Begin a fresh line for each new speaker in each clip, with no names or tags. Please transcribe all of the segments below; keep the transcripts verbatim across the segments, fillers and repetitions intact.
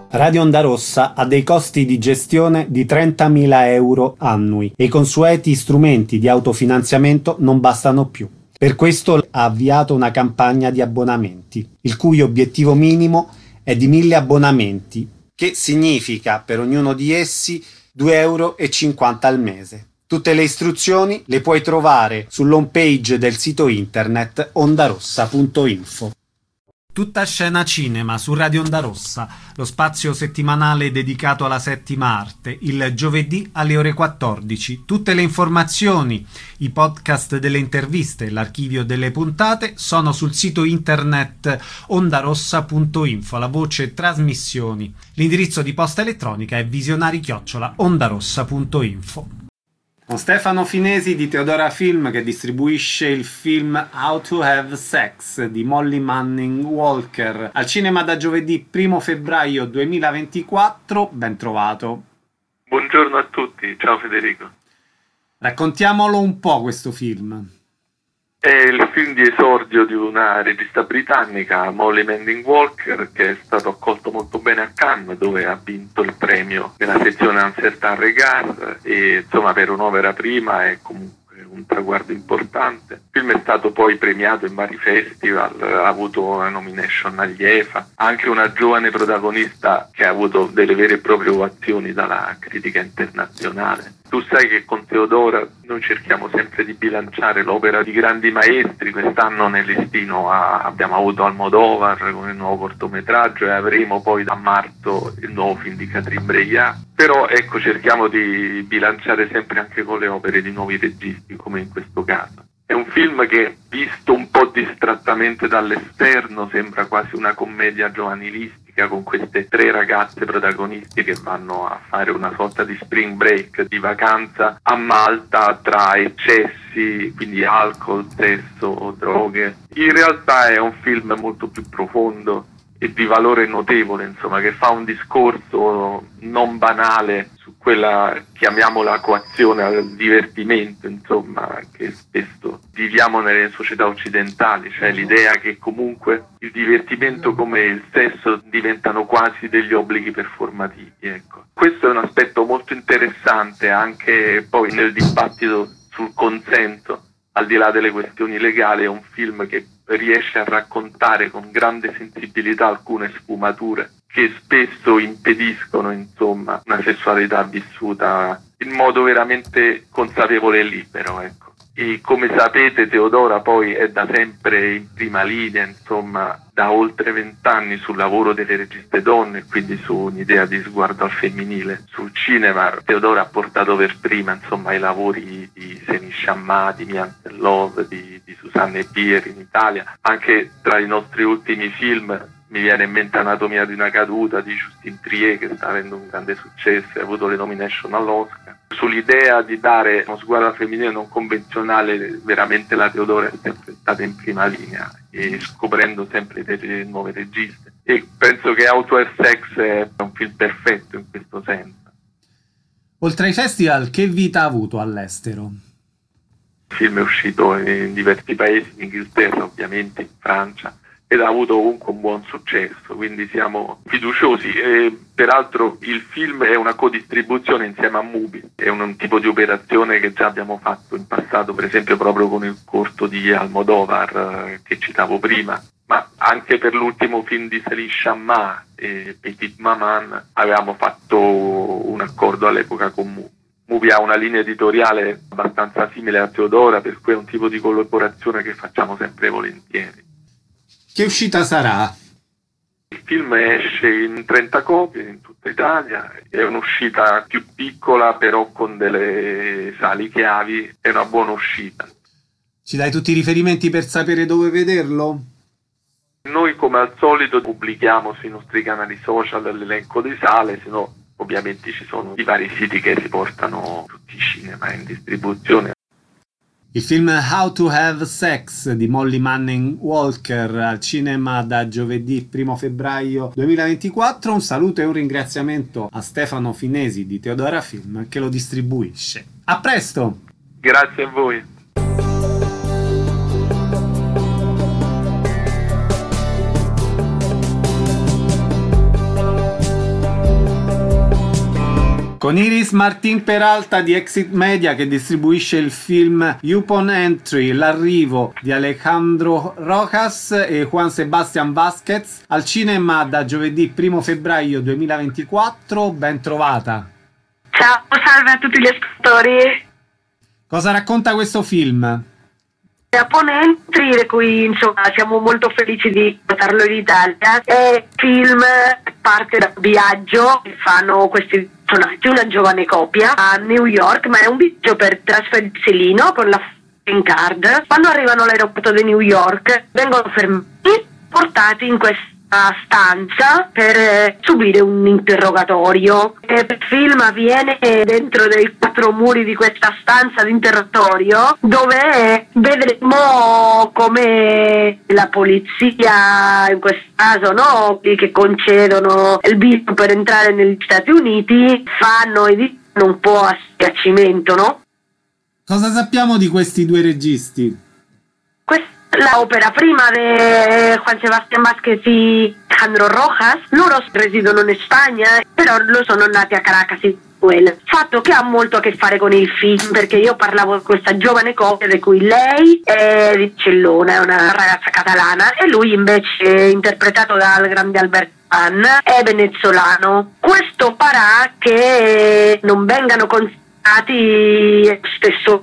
Radio Onda Rossa ha dei costi di gestione di trentamila euro annui e i consueti strumenti di autofinanziamento non bastano più. Per questo ha avviato una campagna di abbonamenti, il cui obiettivo minimo è di mille abbonamenti, che significa per ognuno di essi due euro e cinquanta al mese. Tutte le istruzioni le puoi trovare sull'home page del sito internet ondarossa punto info. Tutta scena cinema su Radio Onda Rossa, lo spazio settimanale dedicato alla settima arte, il giovedì alle ore quattordici. Tutte le informazioni, i podcast delle interviste, l'archivio delle puntate sono sul sito internet ondarossa punto info, la voce trasmissioni. L'indirizzo di posta elettronica è visionari chiocciola ondarossa punto info. Con Stefano Finesi di Teodora Film, che distribuisce il film How to Have Sex di Molly Manning Walker al cinema da giovedì primo febbraio duemilaventiquattro. Ben trovato.
Buongiorno a tutti, ciao Federico.
Raccontiamolo un po' questo film.
È il film di esordio di una regista britannica, Molly Manning Walker, che è stato accolto molto bene a Cannes, dove ha vinto il premio nella sezione Un certain regard, e insomma per un'opera prima è comunque un traguardo importante. Il film è stato poi premiato in vari festival, ha avuto una nomination agli E F A, anche una giovane protagonista che ha avuto delle vere e proprie ovazioni dalla critica internazionale. Tu sai che con Teodora noi cerchiamo sempre di bilanciare l'opera di grandi maestri. Quest'anno nel listino a, abbiamo avuto Almodovar con il nuovo cortometraggio e avremo poi a marzo il nuovo film di Catherine Breillat. Però ecco, cerchiamo di bilanciare sempre anche con le opere di nuovi registi, come in questo caso. È un film che, visto un po' distrattamente dall'esterno, sembra quasi una commedia giovanilistica con queste tre ragazze protagoniste che vanno a fare una sorta di spring break, di vacanza a Malta tra eccessi, quindi alcol, sesso, droghe. In realtà è un film molto più profondo e di valore notevole, insomma, che fa un discorso non banale su quella, chiamiamola, coazione al divertimento, insomma, che spesso viviamo nelle società occidentali, cioè l'idea che comunque il divertimento come il sesso diventano quasi degli obblighi performativi, ecco. Questo è un aspetto molto interessante anche poi nel dibattito sul consenso. Al di là delle questioni legali, è un film che riesce a raccontare con grande sensibilità alcune sfumature che spesso impediscono, insomma, una sessualità vissuta in modo veramente consapevole e libero, ecco. E come sapete Teodora poi è da sempre in prima linea, insomma, da oltre vent'anni sul lavoro delle registe donne, quindi su un'idea di sguardo al femminile. Sul cinema Teodora ha portato per prima, insomma, i lavori di Seni Sciamma, di Me and Love, di, di Susanne Bier in Italia. Anche tra i nostri ultimi film mi viene in mente Anatomia di una caduta di Justine Triet, che sta avendo un grande successo e ha avuto le nomination all'Oscar. Sull'idea di dare uno sguardo al femminile non convenzionale, veramente la Teodora è sempre stata in prima linea e scoprendo sempre delle nuove registe. E penso che How to Have Sex è un film perfetto in questo senso.
Oltre ai festival, che vita ha avuto all'estero?
Il film è uscito in diversi paesi, in Inghilterra ovviamente, in Francia, ed ha avuto comunque un buon successo, quindi siamo fiduciosi. E peraltro il film è una codistribuzione insieme a Mubi, è un, un tipo di operazione che già abbiamo fatto in passato, per esempio proprio con il corto di Almodovar eh, che citavo prima, ma anche per l'ultimo film di Céline Sciamma e Petite Maman avevamo fatto un accordo all'epoca con Mubi. Mubi ha una linea editoriale abbastanza simile a Teodora, per cui è un tipo di collaborazione che facciamo sempre volentieri.
Che uscita sarà?
Il film esce in trenta copie in tutta Italia, è un'uscita più piccola però con delle sali chiavi, è una buona uscita.
Ci dai tutti i riferimenti per sapere dove vederlo?
Noi come al solito pubblichiamo sui nostri canali social l'elenco di sale, se no ovviamente ci sono i vari siti che riportano tutti i cinema in distribuzione.
Il film How to Have Sex di Molly Manning Walker al cinema da giovedì primo febbraio duemilaventiquattro. Un saluto e un ringraziamento a Stefano Finesi di Teodora Film che lo distribuisce. A presto!
Grazie a voi!
con Iris Martín Peralta di Exit Media che distribuisce il film Upon Entry, l'arrivo di Alejandro Rojas e Juan Sebastián Vázquez al cinema da giovedì primo febbraio duemilaventiquattro. Ben trovata.
Ciao, salve a tutti gli ascoltatori.
Cosa racconta questo film?
Upon Entry, di cui insomma siamo molto felici di portarlo in Italia, è il film parte dal viaggio che fanno questi personaggi, una giovane coppia a New York, ma è un viaggio per trasferirsi lì, no? Con la green card. Quando arrivano all'aeroporto di New York vengono fermati, portati in questa stanza per eh, subire un interrogatorio. E il film avviene dentro dei quattro muri di questa stanza di interrogatorio, dove vedremo come la polizia, in questo caso, no, che concedono il visto per entrare negli Stati Uniti, fanno e dicono un po' a schiacimento, no?
Cosa sappiamo di questi due registi?
Questa l'opera prima di Juan Sebastián Vázquez e Alejandro Rojas. Loro residono in Spagna, però lo sono nati a Caracas, in Venezuela. Fatto che ha molto a che fare con il film, perché io parlavo di questa giovane coppia di cui lei è di Barcellona, è una ragazza catalana, e lui invece, interpretato dal grande Albert Pan, è venezuelano. Questo farà che non vengano considerati stesso,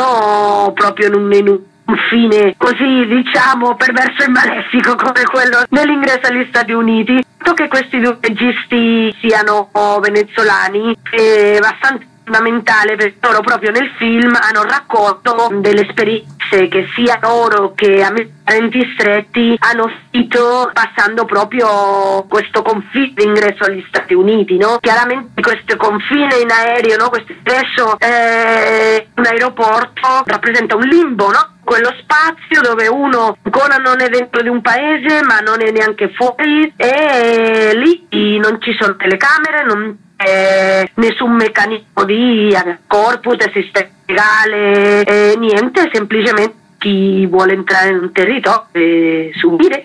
no, proprio in un, in un un fine così, diciamo, perverso e malefico come quello dell'ingresso agli Stati Uniti. Tanto che questi due registi siano venezuelani è abbastanza fondamentale, perché loro proprio nel film hanno raccolto delle esperienze che sia loro che parenti stretti hanno scritto passando proprio questo confine d'ingresso agli Stati Uniti, no? Chiaramente questo confine in aereo, no? Questo ingresso eh, un aeroporto rappresenta un limbo, no? Quello spazio dove uno ancora non è dentro di un paese ma non è neanche fuori, e lì non ci sono telecamere, non c'è nessun meccanismo di corpus, sistema legale, eh, niente, semplicemente chi vuole entrare in un territorio e subire.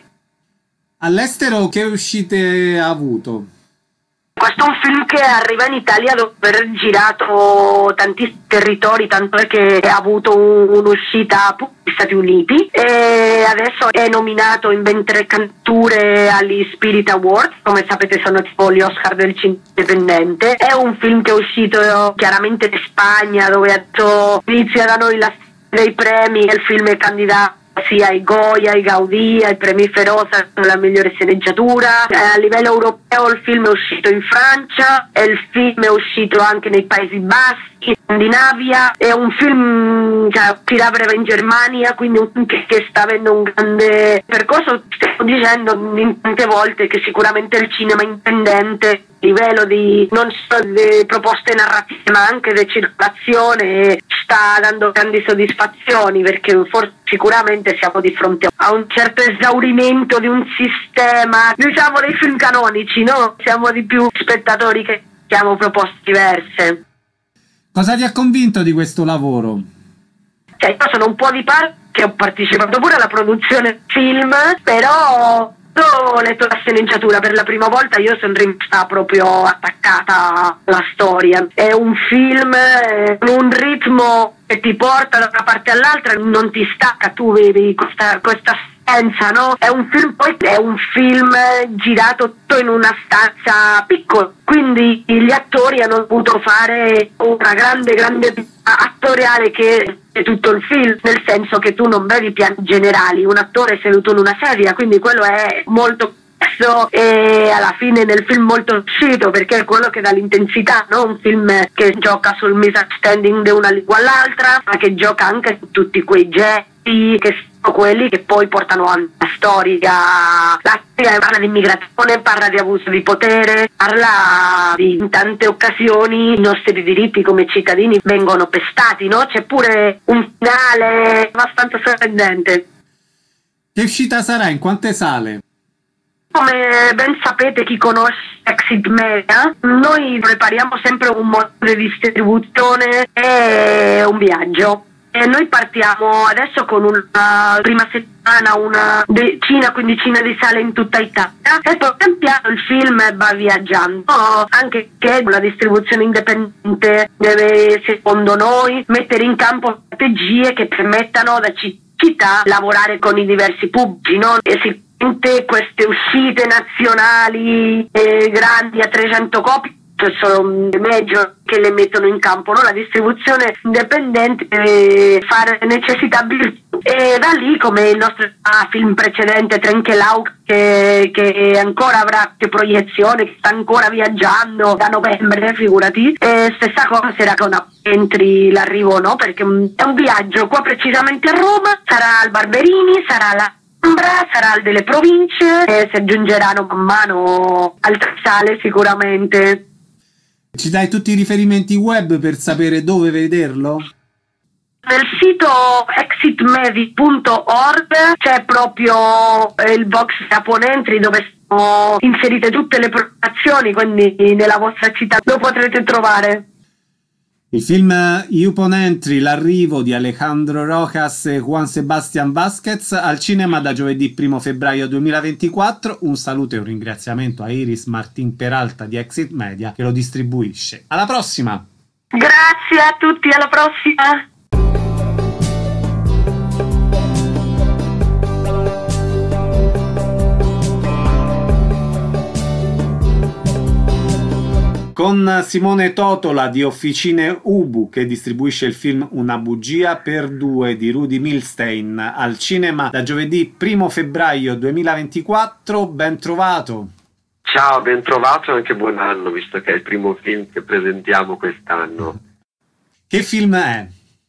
All'estero che uscite ha avuto?
Questo è un film che arriva in Italia dopo aver girato tantissimi territori, tanto è che ha avuto un'uscita negli Stati Uniti e adesso è nominato in ben tre candidature agli Spirit Awards, come sapete sono tipo gli Oscar del cinema indipendente. È un film che è uscito chiaramente in Spagna, dove adesso inizia da noi la dei premi, e il film è candidato sia ai Goya, ai Gaudì, ai premi Ferosa per la migliore sceneggiatura. Eh, a livello europeo il film è uscito in Francia e il film è uscito anche nei Paesi Bassi, in Scandinavia. È un film che uscirà a breve in Germania, quindi un film che, che sta avendo un grande percorso. Stiamo dicendo in tante volte che sicuramente il cinema indipendente a livello di non solo di proposte narrative ma anche di circolazione sta dando grandi soddisfazioni, perché forse sicuramente siamo di fronte a un certo esaurimento di un sistema, diciamo, dei film canonici, no? Siamo di più spettatori che abbiamo proposte diverse.
Cosa ti ha convinto di questo lavoro?
Cioè, io sono un po' di parte che ho partecipato pure alla produzione del film, però ho letto la sceneggiatura per la prima volta, io sono rimasta proprio attaccata alla storia. È un film con un ritmo che ti porta da una parte all'altra, non ti stacca, tu vedi questa, questa senza, no? È un film, poi è un film girato tutto in una stanza piccola, quindi gli attori hanno dovuto fare una grande grande attoriale che è tutto il film, nel senso che tu non vedi piani generali, un attore è seduto in una sedia, quindi quello è molto complesso e alla fine nel film molto riuscito, perché è quello che dà l'intensità, no? Un film che gioca sul misunderstanding di una lingua all'altra, ma che gioca anche su tutti quei gesti che sono quelli che poi portano alla storia. La storia parla di immigrazione, parla di abuso di potere, parla di in tante occasioni i nostri diritti come cittadini vengono pestati, no? C'è pure un finale abbastanza sorprendente.
Che uscita sarà? In quante sale?
Come ben sapete, chi conosce Exit Media, noi prepariamo sempre un modo di distribuzione e un viaggio. E noi partiamo adesso con una prima settimana, una decina, quindicina di sale in tutta Italia, e poi pian piano il film va viaggiando, anche che la distribuzione indipendente deve, secondo noi, mettere in campo strategie che permettano da città lavorare con i diversi pubblici, no? E sicuramente queste uscite nazionali eh, grandi a trecento copie sono le major che le mettono in campo, no? La distribuzione indipendente deve fare necessità virtù, e da lì, come il nostro ah, film precedente Trenchelau, che, che ancora avrà più proiezione, che sta ancora viaggiando da novembre, figurati, e stessa cosa sarà con entri l'arrivo, no? Perché è un viaggio qua precisamente a Roma, sarà al Barberini, sarà alla sarà al delle province, e si aggiungeranno man mano altre sale sicuramente.
Ci dai tutti i riferimenti web per sapere dove vederlo?
Nel sito exit movie punto org c'è proprio il box Upon Entry dove sono inserite tutte le programmazioni, quindi nella vostra città lo potrete trovare.
Il film Upon Entry, l'arrivo di Alejandro Rojas e Juan Sebastián Vázquez al cinema da giovedì primo febbraio duemilaventiquattro. Un saluto e un ringraziamento a Iris Martin Peralta di Exit Media che lo distribuisce. Alla prossima!
Grazie a tutti, alla prossima!
Con Simone Totola di Officine Ubu che distribuisce il film Una bugia per due di Rudy Milstein al cinema da giovedì primo febbraio duemilaventiquattro. Ben trovato!
Ciao, ben trovato e anche buon anno, visto che è il primo film che presentiamo quest'anno.
Che film è?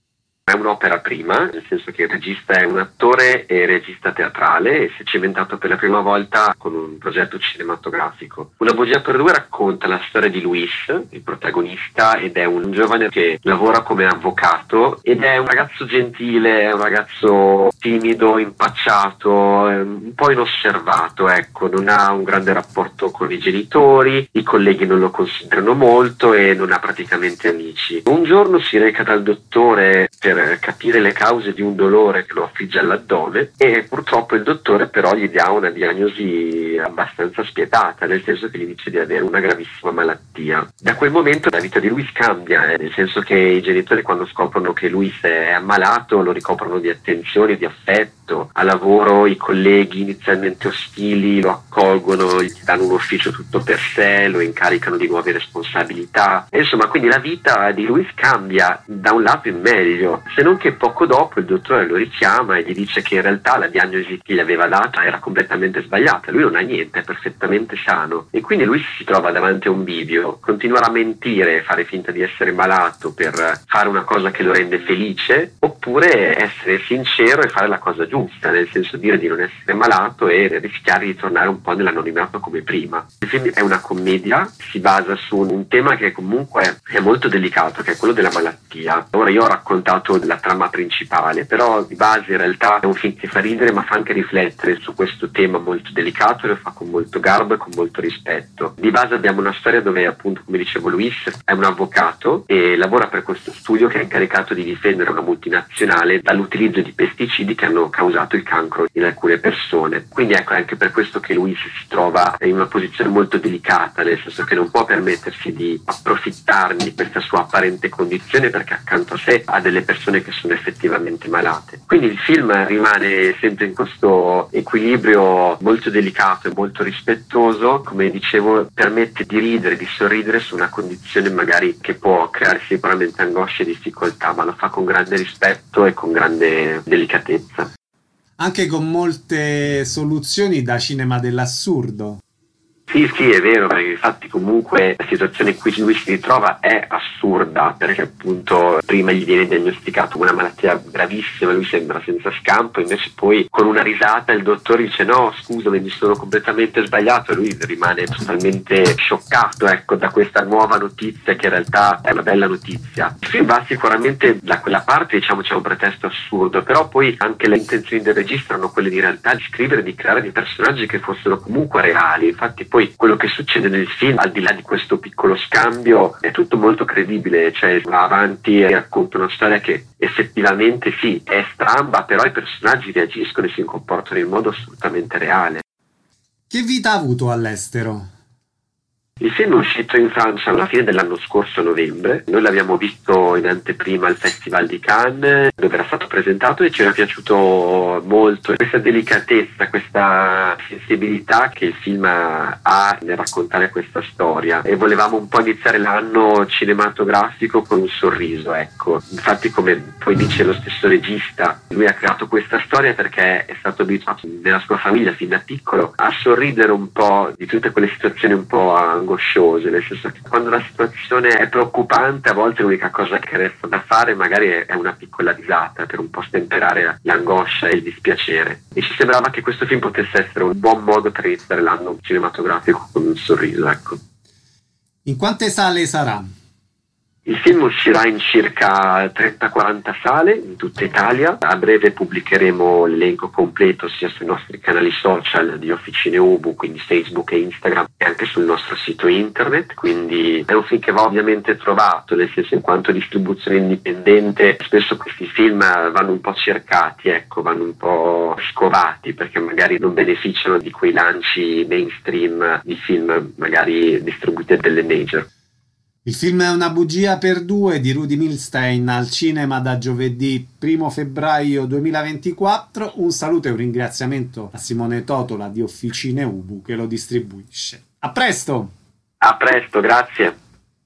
È un'opera prima, nel senso che il regista è un attore e regista teatrale e si è cimentato per la prima volta con un progetto cinematografico. Una bugia per due racconta la storia di Luis, il protagonista, ed è un giovane che lavora come avvocato ed è un ragazzo gentile, è un ragazzo timido, impacciato, un po' inosservato, ecco, non ha un grande rapporto con i genitori, i colleghi non lo considerano molto e non ha praticamente amici. Un giorno si reca dal dottore per capire le cause di un dolore che lo affligge all'addome e purtroppo il dottore però gli dà una diagnosi abbastanza spietata, nel senso che gli dice di avere una gravissima malattia. Da quel momento la vita di Luis cambia, eh, nel senso che i genitori, quando scoprono che Luis è ammalato, lo ricoprono di attenzioni, di affetto. A lavoro i colleghi inizialmente ostili lo accolgono, gli danno un ufficio tutto per sé, lo incaricano di nuove responsabilità. E insomma, quindi la vita di Luis cambia da un lato in meglio, se non che poco dopo il dottore lo richiama e gli dice che in realtà la diagnosi che gli aveva data era completamente sbagliata, lui non ha niente, è perfettamente sano, e quindi lui si trova davanti a un bivio: continuare a mentire e fare finta di essere malato per fare una cosa che lo rende felice, oppure essere sincero e fare la cosa giusta, nel senso dire di non essere malato e rischiare di tornare un po' nell'anonimato come prima. Il film è una commedia, si basa su un tema che comunque è molto delicato, che è quello della malattia. Ora, io ho raccontato la trama principale, però di base in realtà è un film che fa ridere ma fa anche riflettere su questo tema molto delicato, e lo fa con molto garbo e con molto rispetto. Di base abbiamo una storia dove, appunto, come dicevo, Luis è un avvocato e lavora per questo studio che è incaricato di difendere una multinazionale dall'utilizzo di pesticidi che hanno causato il cancro in alcune persone. Quindi ecco, è anche per questo che Luis si trova in una posizione molto delicata, nel senso che non può permettersi di approfittarne di questa sua apparente condizione, perché accanto a sé ha delle persone che sono effettivamente malate. Quindi il film rimane sempre in questo equilibrio molto delicato e molto rispettoso. Come dicevo, permette di ridere, di sorridere su una condizione magari che può creare sicuramente angoscia e difficoltà, ma lo fa con grande rispetto e con grande delicatezza.
Anche con molte soluzioni da cinema dell'assurdo.
Sì, sì, è vero, perché infatti comunque la situazione in cui lui si ritrova è assurda, perché appunto prima gli viene diagnosticata una malattia gravissima, lui sembra senza scampo, invece poi con una risata il dottore dice no, scusami, mi sono completamente sbagliato, e lui rimane totalmente scioccato, ecco, da questa nuova notizia che in realtà è una bella notizia. Il film va sicuramente da quella parte, diciamo, c'è un pretesto assurdo, però poi anche le intenzioni del regista erano quelle di in realtà di scrivere, di creare dei personaggi che fossero comunque reali. Infatti poi poi quello che succede nel film, al di là di questo piccolo scambio, è tutto molto credibile, cioè va avanti e racconta una storia che effettivamente sì, è stramba, però i personaggi reagiscono e si comportano in modo assolutamente reale.
Che vita ha avuto all'estero?
Il film è uscito in Francia alla fine dell'anno scorso, a novembre. Noi l'abbiamo visto in anteprima al Festival di Cannes, dove era stato presentato, e ci era piaciuto molto questa delicatezza, questa sensibilità che il film ha nel raccontare questa storia, e volevamo un po' iniziare l'anno cinematografico con un sorriso, ecco. Infatti, come poi dice lo stesso regista, lui ha creato questa storia perché è stato abituato nella sua famiglia fin da piccolo a sorridere un po' di tutte quelle situazioni un po' angosciose, nel senso che quando la situazione è preoccupante, a volte l'unica cosa che resta da fare magari è una piccola risata per un po' stemperare l'angoscia e il dispiacere, e ci sembrava che questo film potesse essere un buon modo per iniziare l'anno cinematografico con un sorriso, ecco.
In quante sale sarà?
Il film uscirà in circa trenta quaranta sale in tutta Italia. A breve pubblicheremo l'elenco completo sia sui nostri canali social di Officine Ubu, quindi Facebook e Instagram, e anche sul nostro sito internet. Quindi è un film che va ovviamente trovato, nel senso, in quanto distribuzione indipendente spesso questi film vanno un po' cercati, ecco, vanno un po' scovati, perché magari non beneficiano di quei lanci mainstream di film magari distribuiti dalle major.
Il film è Una bugia per due di Rudy Milstein, al cinema da giovedì primo febbraio duemilaventiquattro. Un saluto e un ringraziamento a Simone Totola di Officine Ubu che lo distribuisce. A presto!
A presto, grazie!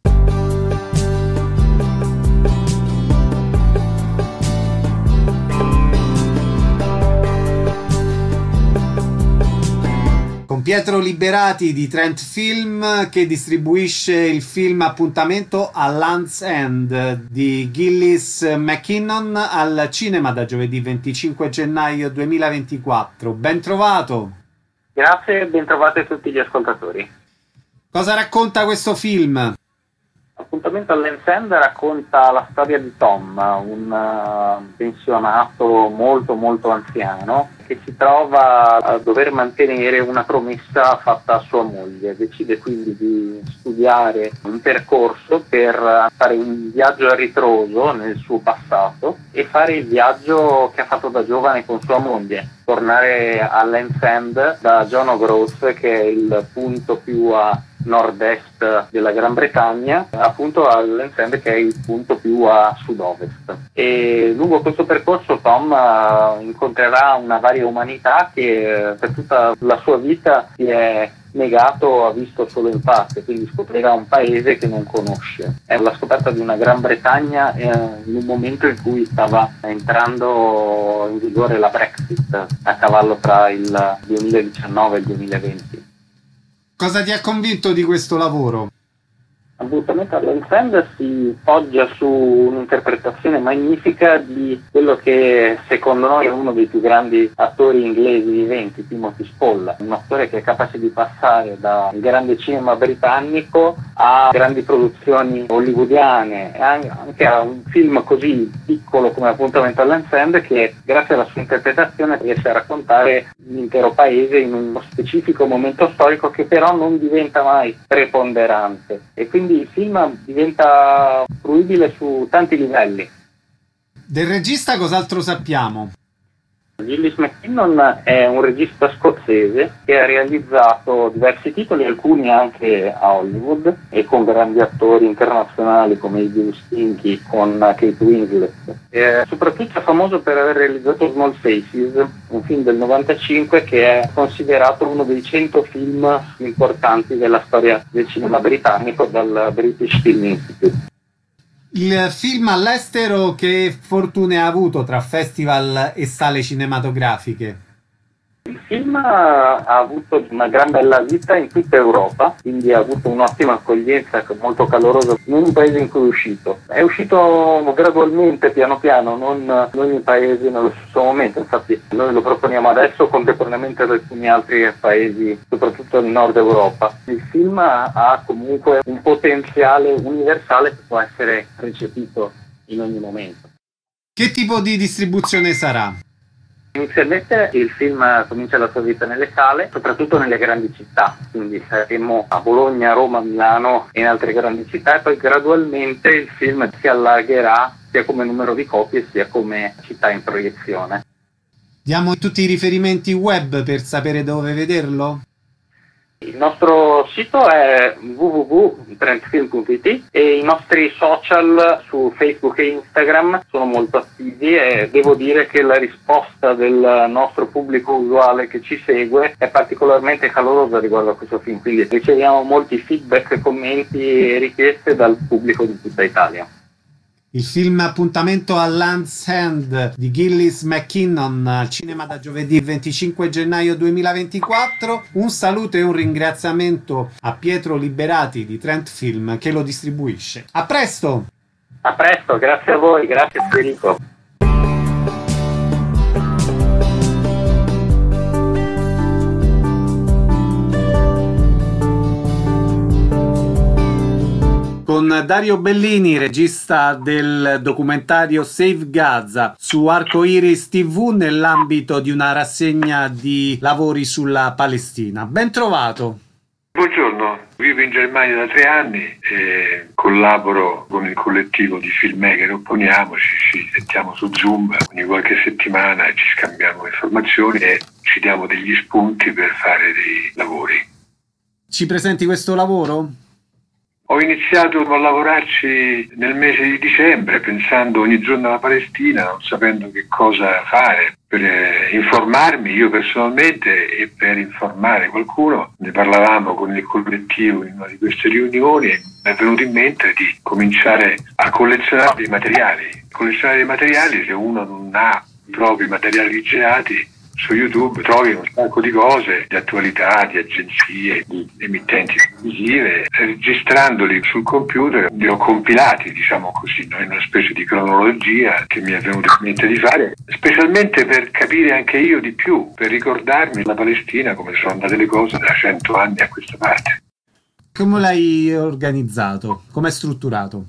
Con Pietro Liberati di Trent Film, che distribuisce il film Appuntamento a Land's End di Gillis McKinnon, al cinema da giovedì venticinque gennaio duemilaventiquattro. Ben trovato!
Grazie e ben trovati a tutti gli ascoltatori.
Cosa racconta questo film?
Appuntamento a Land's End racconta la storia di Tom, un uh, pensionato molto molto anziano che si trova a dover mantenere una promessa fatta a sua moglie. Decide quindi di studiare un percorso per fare un viaggio a ritroso nel suo passato e fare il viaggio che ha fatto da giovane con sua moglie, tornare a Land's End da John O'Groats, che è il punto più a nord-est della Gran Bretagna, appunto a Land's End, che è il punto più a sud-ovest. E lungo questo percorso Tom uh, incontrerà una varia umanità che uh, per tutta la sua vita si è negato, ha visto solo in parte, quindi scoprirà un paese che non conosce. È la scoperta di una Gran Bretagna eh, in un momento in cui stava entrando in vigore la Brexit, a cavallo tra il duemiladiciannove e il duemilaventi.
Cosa ti ha convinto di questo lavoro?
Appuntamento a Land's End si poggia su un'interpretazione magnifica di quello che secondo noi è uno dei più grandi attori inglesi viventi, Timothy Spall, un attore che è capace di passare dal grande cinema britannico a grandi produzioni hollywoodiane e anche a un film così piccolo come Appuntamento a Land's End, che grazie alla sua interpretazione riesce a raccontare l'intero paese in uno specifico momento storico che però non diventa mai preponderante, e quindi il film diventa fruibile su tanti livelli.
Del regista cos'altro sappiamo?
Gillis McKinnon è un regista scozzese che ha realizzato diversi titoli, alcuni anche a Hollywood e con grandi attori internazionali come Idris Stinky, con Kate Winslet. E soprattutto è famoso per aver realizzato Small Faces, un film del novantacinque che è considerato uno dei cento film importanti della storia del cinema britannico dal British Film Institute.
Il film all'estero che fortune ha avuto tra festival e sale cinematografiche?
Il film ha avuto una gran bella vita in tutta Europa, quindi ha avuto un'ottima accoglienza, molto calorosa in ogni paese in cui è uscito. È uscito gradualmente, piano piano, non in ogni paese nello stesso momento, infatti noi lo proponiamo adesso contemporaneamente ad alcuni altri paesi, soprattutto nel nord Europa. Il film ha comunque un potenziale universale che può essere recepito in ogni momento.
Che tipo di distribuzione sarà?
Inizialmente il film comincia la sua vita nelle sale, soprattutto nelle grandi città, quindi saremo a Bologna, Roma, Milano e in altre grandi città, e poi gradualmente il film si allargherà sia come numero di copie sia come città in proiezione.
Diamo tutti i riferimenti web per sapere dove vederlo?
Il nostro sito è w w w punto trentfilm punto i t e i nostri social su Facebook e Instagram sono molto attivi, e devo dire che la risposta del nostro pubblico usuale che ci segue è particolarmente calorosa riguardo a questo film, quindi riceviamo molti feedback, commenti e richieste dal pubblico di tutta Italia.
Il film Appuntamento a Land's End di Gillis McKinnon al cinema da giovedì venticinque gennaio duemilaventiquattro. Un saluto e un ringraziamento a Pietro Liberati di Trent Film che lo distribuisce. A presto!
A presto, grazie a voi, grazie Federico.
Con Dario Bellini, regista del documentario Save Gaza su Arcoiris tivù nell'ambito di una rassegna di lavori sulla Palestina. Ben trovato.
Buongiorno, vivo in Germania da tre anni e collaboro con il collettivo di filmmaker Opponiamoci, ci sentiamo su Zoom ogni qualche settimana e ci scambiamo informazioni e ci diamo degli spunti per fare dei lavori.
Ci presenti questo lavoro?
Ho iniziato a lavorarci nel mese di dicembre, pensando ogni giorno alla Palestina, non sapendo che cosa fare per eh, informarmi io personalmente e per informare qualcuno. Ne parlavamo con il collettivo in una di queste riunioni e mi è venuto in mente di cominciare a collezionare dei materiali. Collezionare dei materiali, se uno non ha i propri materiali girati, su YouTube trovi un sacco di cose, di attualità, di agenzie, di emittenti televisive. Registrandoli sul computer li ho compilati, diciamo così, no? In una specie di cronologia che mi è venuto in mente di fare, specialmente per capire anche io di più, per ricordarmi la Palestina, come sono andate le cose da cento anni a questa parte.
Come l'hai organizzato? Com'è strutturato?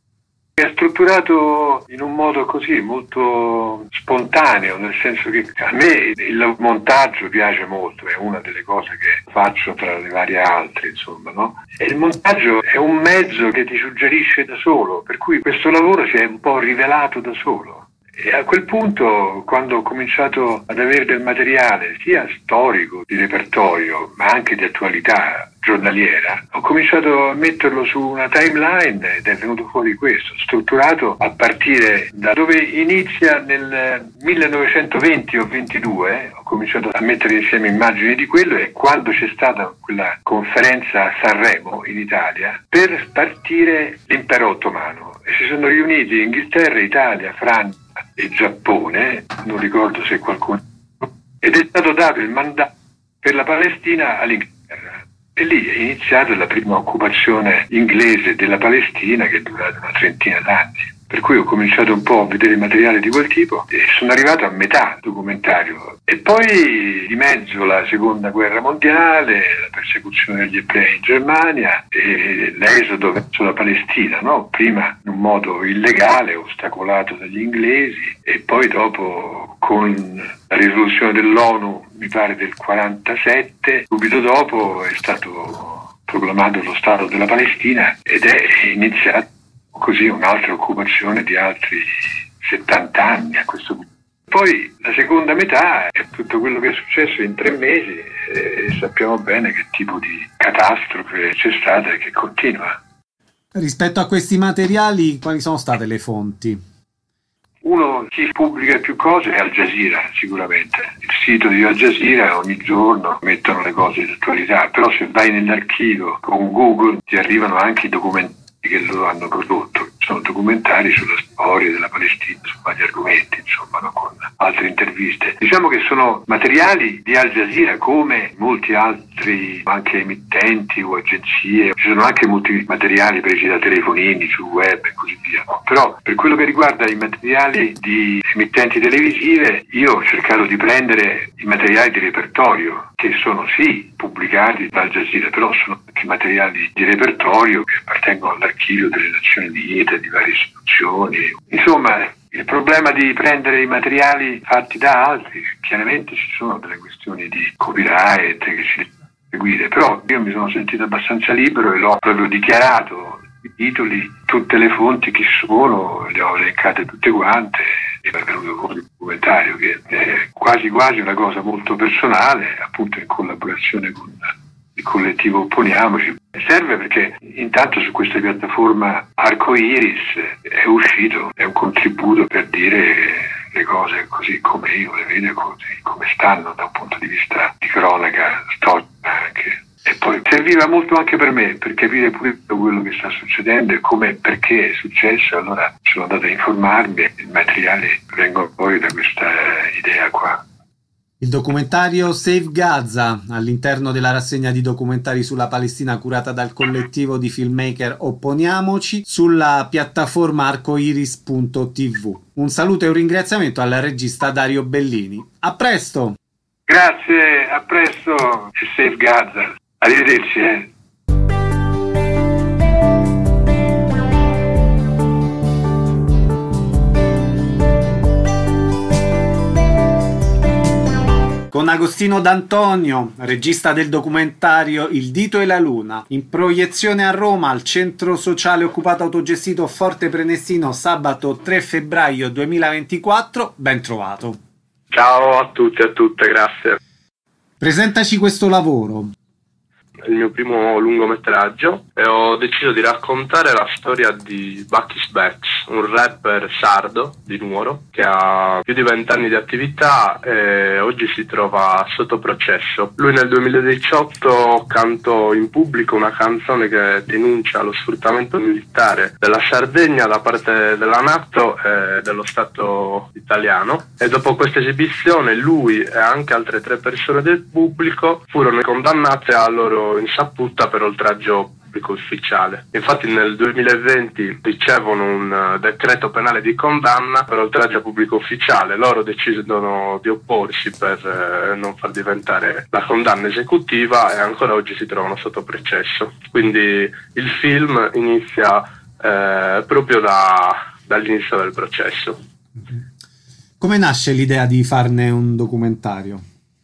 È strutturato in un modo così molto spontaneo, nel senso che a me il montaggio piace molto, è una delle cose che faccio tra le varie altre, insomma, no? E il montaggio è un mezzo che ti suggerisce da solo, per cui questo lavoro si è un po' rivelato da solo. E a quel punto, quando ho cominciato ad avere del materiale, sia storico, di repertorio, ma anche di attualità giornaliera, ho cominciato a metterlo su una timeline ed è venuto fuori questo, strutturato a partire da dove inizia nel millenovecentoventi o ventidue, ho cominciato a mettere insieme immagini di quello, e quando c'è stata quella conferenza a Sanremo in Italia, per partire l'impero ottomano. E si sono riuniti Inghilterra, Italia, Francia e Giappone, non ricordo se qualcuno, ed è stato dato il mandato per la Palestina all'Inghilterra. E lì è iniziata la prima occupazione inglese della Palestina, che è durata una trentina d'anni. Per cui ho cominciato un po' a vedere materiale di quel tipo e sono arrivato a metà documentario. E poi di mezzo la seconda guerra mondiale, la persecuzione degli ebrei in Germania e l'esodo verso la Palestina, no? Prima in un modo illegale, ostacolato dagli inglesi, e poi dopo con la risoluzione dell'ONU, mi pare del quarantasette, subito dopo è stato proclamato lo Stato della Palestina ed è iniziato così un'altra occupazione di altri settanta anni a questo punto. Poi la seconda metà è tutto quello che è successo in tre mesi e sappiamo bene che tipo di catastrofe c'è stata e che continua.
Rispetto a questi materiali, quali sono state le fonti?
Uno, chi pubblica più cose è Al Jazeera, sicuramente. Il sito di Al Jazeera ogni giorno mettono le cose di attualità, però se vai nell'archivio con Google ti arrivano anche i documenti che loro hanno prodotto. Sono documentari sulla storia della Palestina, su vari argomenti, insomma, no? Con altre interviste. Diciamo che sono materiali di Al Jazeera come molti altri, anche emittenti o agenzie. Ci sono anche molti materiali presi da telefonini, sul web e così via. No? Però per quello che riguarda i materiali di emittenti televisive, io ho cercato di prendere i materiali di repertorio, che sono sì pubblicati da Al Jazeera, però sono anche materiali di repertorio che appartengono all'archivio delle Nazioni Unite, di varie istituzioni. Insomma, Il problema di prendere i materiali fatti da altri, chiaramente ci sono delle questioni di copyright che si devono seguire, però io mi sono sentito abbastanza libero e l'ho proprio dichiarato, i titoli, tutte le fonti, chi sono, le ho elencate tutte quante e è venuto fuori il documentario che è quasi quasi una cosa molto personale, appunto in collaborazione con il collettivo Opponiamoci. Serve perché intanto su questa piattaforma Arcoiris è uscito, è un contributo per dire le cose così come io le vedo, così come stanno da un punto di vista di cronaca storica anche. E poi serviva molto anche per me, per capire pure quello che sta succedendo e come, perché è successo. Allora sono andato a informarmi e i materiali vengono poi da questa idea qua.
Il documentario Save Gaza, all'interno della rassegna di documentari sulla Palestina curata dal collettivo di filmmaker Opponiamoci, sulla piattaforma arcoiris punto tivù. Un saluto e un ringraziamento al regista Dario Bellini. A presto!
Grazie, a presto e Save Gaza. Arrivederci. Eh.
Con Agostino D'Antonio, regista del documentario Il Dito e la Luna, in proiezione a Roma al centro sociale occupato autogestito Forte Prenestino sabato tre febbraio duemilaventiquattro, ben trovato.
Ciao a tutti e a tutte, grazie.
Presentaci questo lavoro.
È il mio primo lungometraggio e ho deciso di raccontare la storia di Bakis Bex, un rapper sardo di Nuoro che ha più di vent'anni di attività e oggi si trova sotto processo. Lui nel duemiladiciotto cantò in pubblico una canzone che denuncia lo sfruttamento militare della Sardegna da parte della NATO e dello Stato italiano, e dopo questa esibizione lui e anche altre tre persone del pubblico furono condannate a loro insaputa per oltraggio pubblico ufficiale. Infatti nel duemilaventi ricevono un decreto penale di condanna per oltraggio pubblico ufficiale. Loro decidono di opporsi per eh, non far diventare la condanna esecutiva e ancora oggi si trovano sotto processo. Quindi il film inizia eh, proprio da, dall'inizio del processo.
Come nasce l'idea di farne un documentario?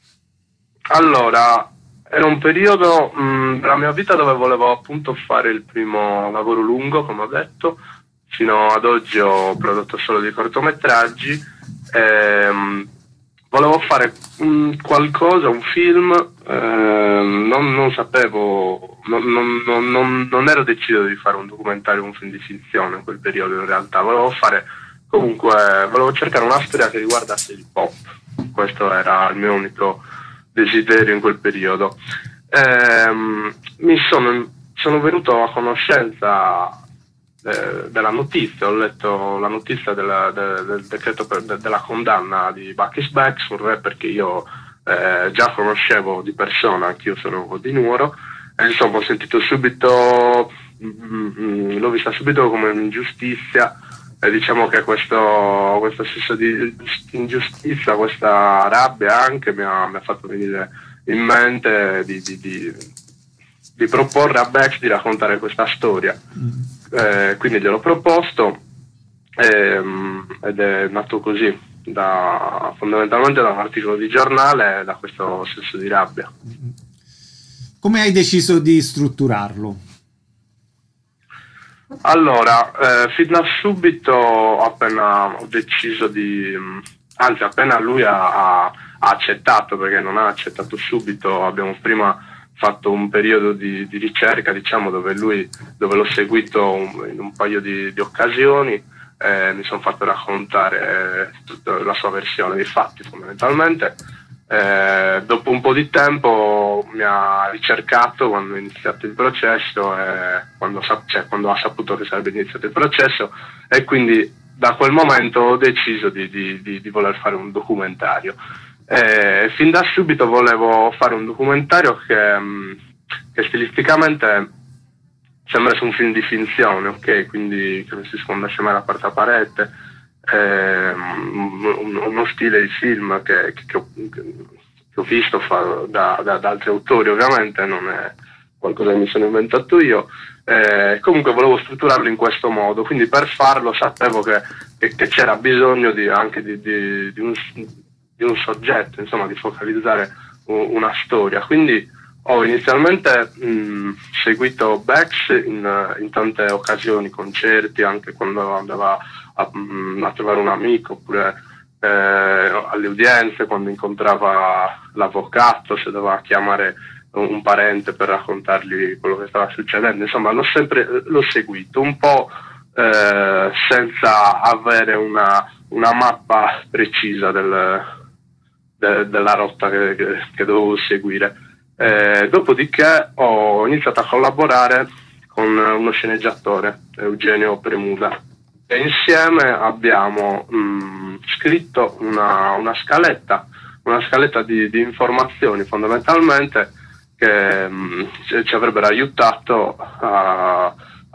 Allora, era un periodo mh, della mia vita dove volevo appunto fare il primo lavoro lungo, come ho detto. Fino ad oggi ho prodotto solo dei cortometraggi. E, mh, volevo fare un qualcosa, un film, eh, non, non sapevo, non, non, non, non ero deciso di fare un documentario, un film di finzione in quel periodo in realtà. Volevo fare comunque, volevo cercare una storia che riguardasse il pop. Questo era il mio unico desiderio in quel periodo. Ehm, mi sono, sono venuto a conoscenza eh, della notizia, ho letto la notizia della, de, del decreto per, de, della condanna di Bakis Bex, un rapper che io eh, già conoscevo di persona, anch'io sono di Nuoro, e insomma ho sentito subito, mm, l'ho vista subito come un'ingiustizia. E diciamo che questo, questo senso di ingiustizia, questa rabbia anche mi ha, mi ha fatto venire in mente di, di, di, di proporre a Bex di raccontare questa storia. Mm. Eh, quindi gliel'ho proposto e, ed è nato così, da, fondamentalmente da un articolo di giornale e da questo senso di rabbia.
Come hai deciso di strutturarlo?
Allora, eh, fin da subito, appena ho deciso di, anzi appena lui ha, ha, ha accettato, perché non ha accettato subito, abbiamo prima fatto un periodo di, di ricerca, diciamo, dove lui, dove l'ho seguito un, in un paio di, di occasioni, eh, mi sono fatto raccontare eh, tutta la sua versione dei fatti fondamentalmente. Eh, dopo un po' di tempo mi ha ricercato quando è iniziato il processo, e quando, sa- cioè, quando ha saputo che sarebbe iniziato il processo, e quindi da quel momento ho deciso di, di, di, di voler fare un documentario. Eh, fin da subito volevo fare un documentario che, mh, che stilisticamente sembrasse un film di finzione, ok? Quindi che non si sfondasse mai la quarta parete. Eh, uno stile di film che, che, ho, che ho visto fa, da, da, da altri autori, ovviamente non è,
qualcosa che mi sono inventato io. Eh, comunque volevo strutturarlo in questo modo, quindi per farlo sapevo che, che, che c'era bisogno di, anche di, di, di, un, di un soggetto, insomma, di focalizzare un, una storia. Quindi ho inizialmente mh, seguito Bex in, in tante occasioni, concerti, anche quando andava a, mh, a trovare un amico, oppure eh, alle udienze, quando incontrava l'avvocato, se doveva chiamare un parente per raccontargli quello che stava succedendo. Insomma, l'ho sempre l'ho seguito un po' eh, senza avere una, una mappa precisa del, de, della rotta che, che, che dovevo seguire. Eh, dopodiché ho iniziato a collaborare con uno sceneggiatore, Eugenio Premuda, e insieme abbiamo mh, scritto una, una scaletta, una scaletta di, di informazioni fondamentalmente, che mh, ci avrebbero aiutato a,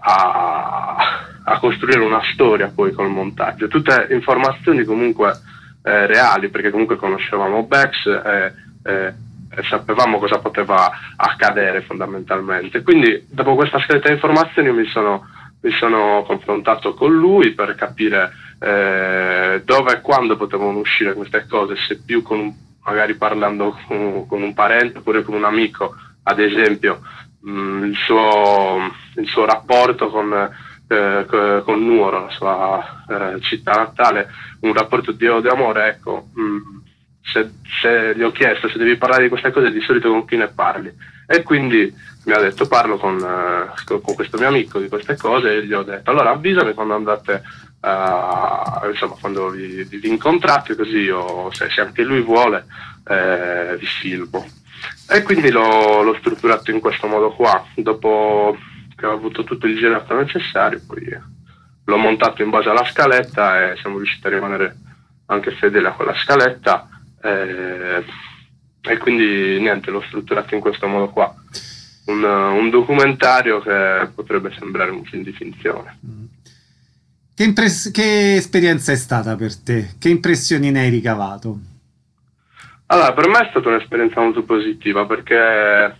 a, a costruire una storia poi col montaggio. Tutte informazioni comunque eh, reali, perché comunque conoscevamo Bex e, e, e sapevamo cosa poteva accadere fondamentalmente. Quindi dopo questa scaletta di informazioni mi sono, mi sono confrontato con lui per capire eh, dove e quando potevano uscire queste cose, se più con un magari parlando con, con un parente oppure con un amico, ad esempio mh, il, suo, il suo rapporto con, eh, con Nuoro, la sua eh, città natale, un rapporto di odio e amore. Ecco, mh, se, se gli ho chiesto se devi parlare di queste cose, di solito con chi ne parli, e quindi mi ha detto parlo con, eh, con questo mio amico di queste cose, e gli ho detto allora avvisami quando andate Uh, insomma, quando vi, vi incontrate, così io, se, se anche lui vuole, eh, vi filmo. E quindi l'ho, l'ho strutturato in questo modo qua. Dopo che ho avuto tutto il girato necessario, poi l'ho montato in base alla scaletta e siamo riusciti a rimanere anche fedeli a quella scaletta, eh, e quindi niente, l'ho strutturato in questo modo qua. Un, un documentario che potrebbe sembrare un film di finzione.
Che, impress- che esperienza è stata per te? Che impressioni ne hai ricavato?
Allora, per me è stata un'esperienza molto positiva, perché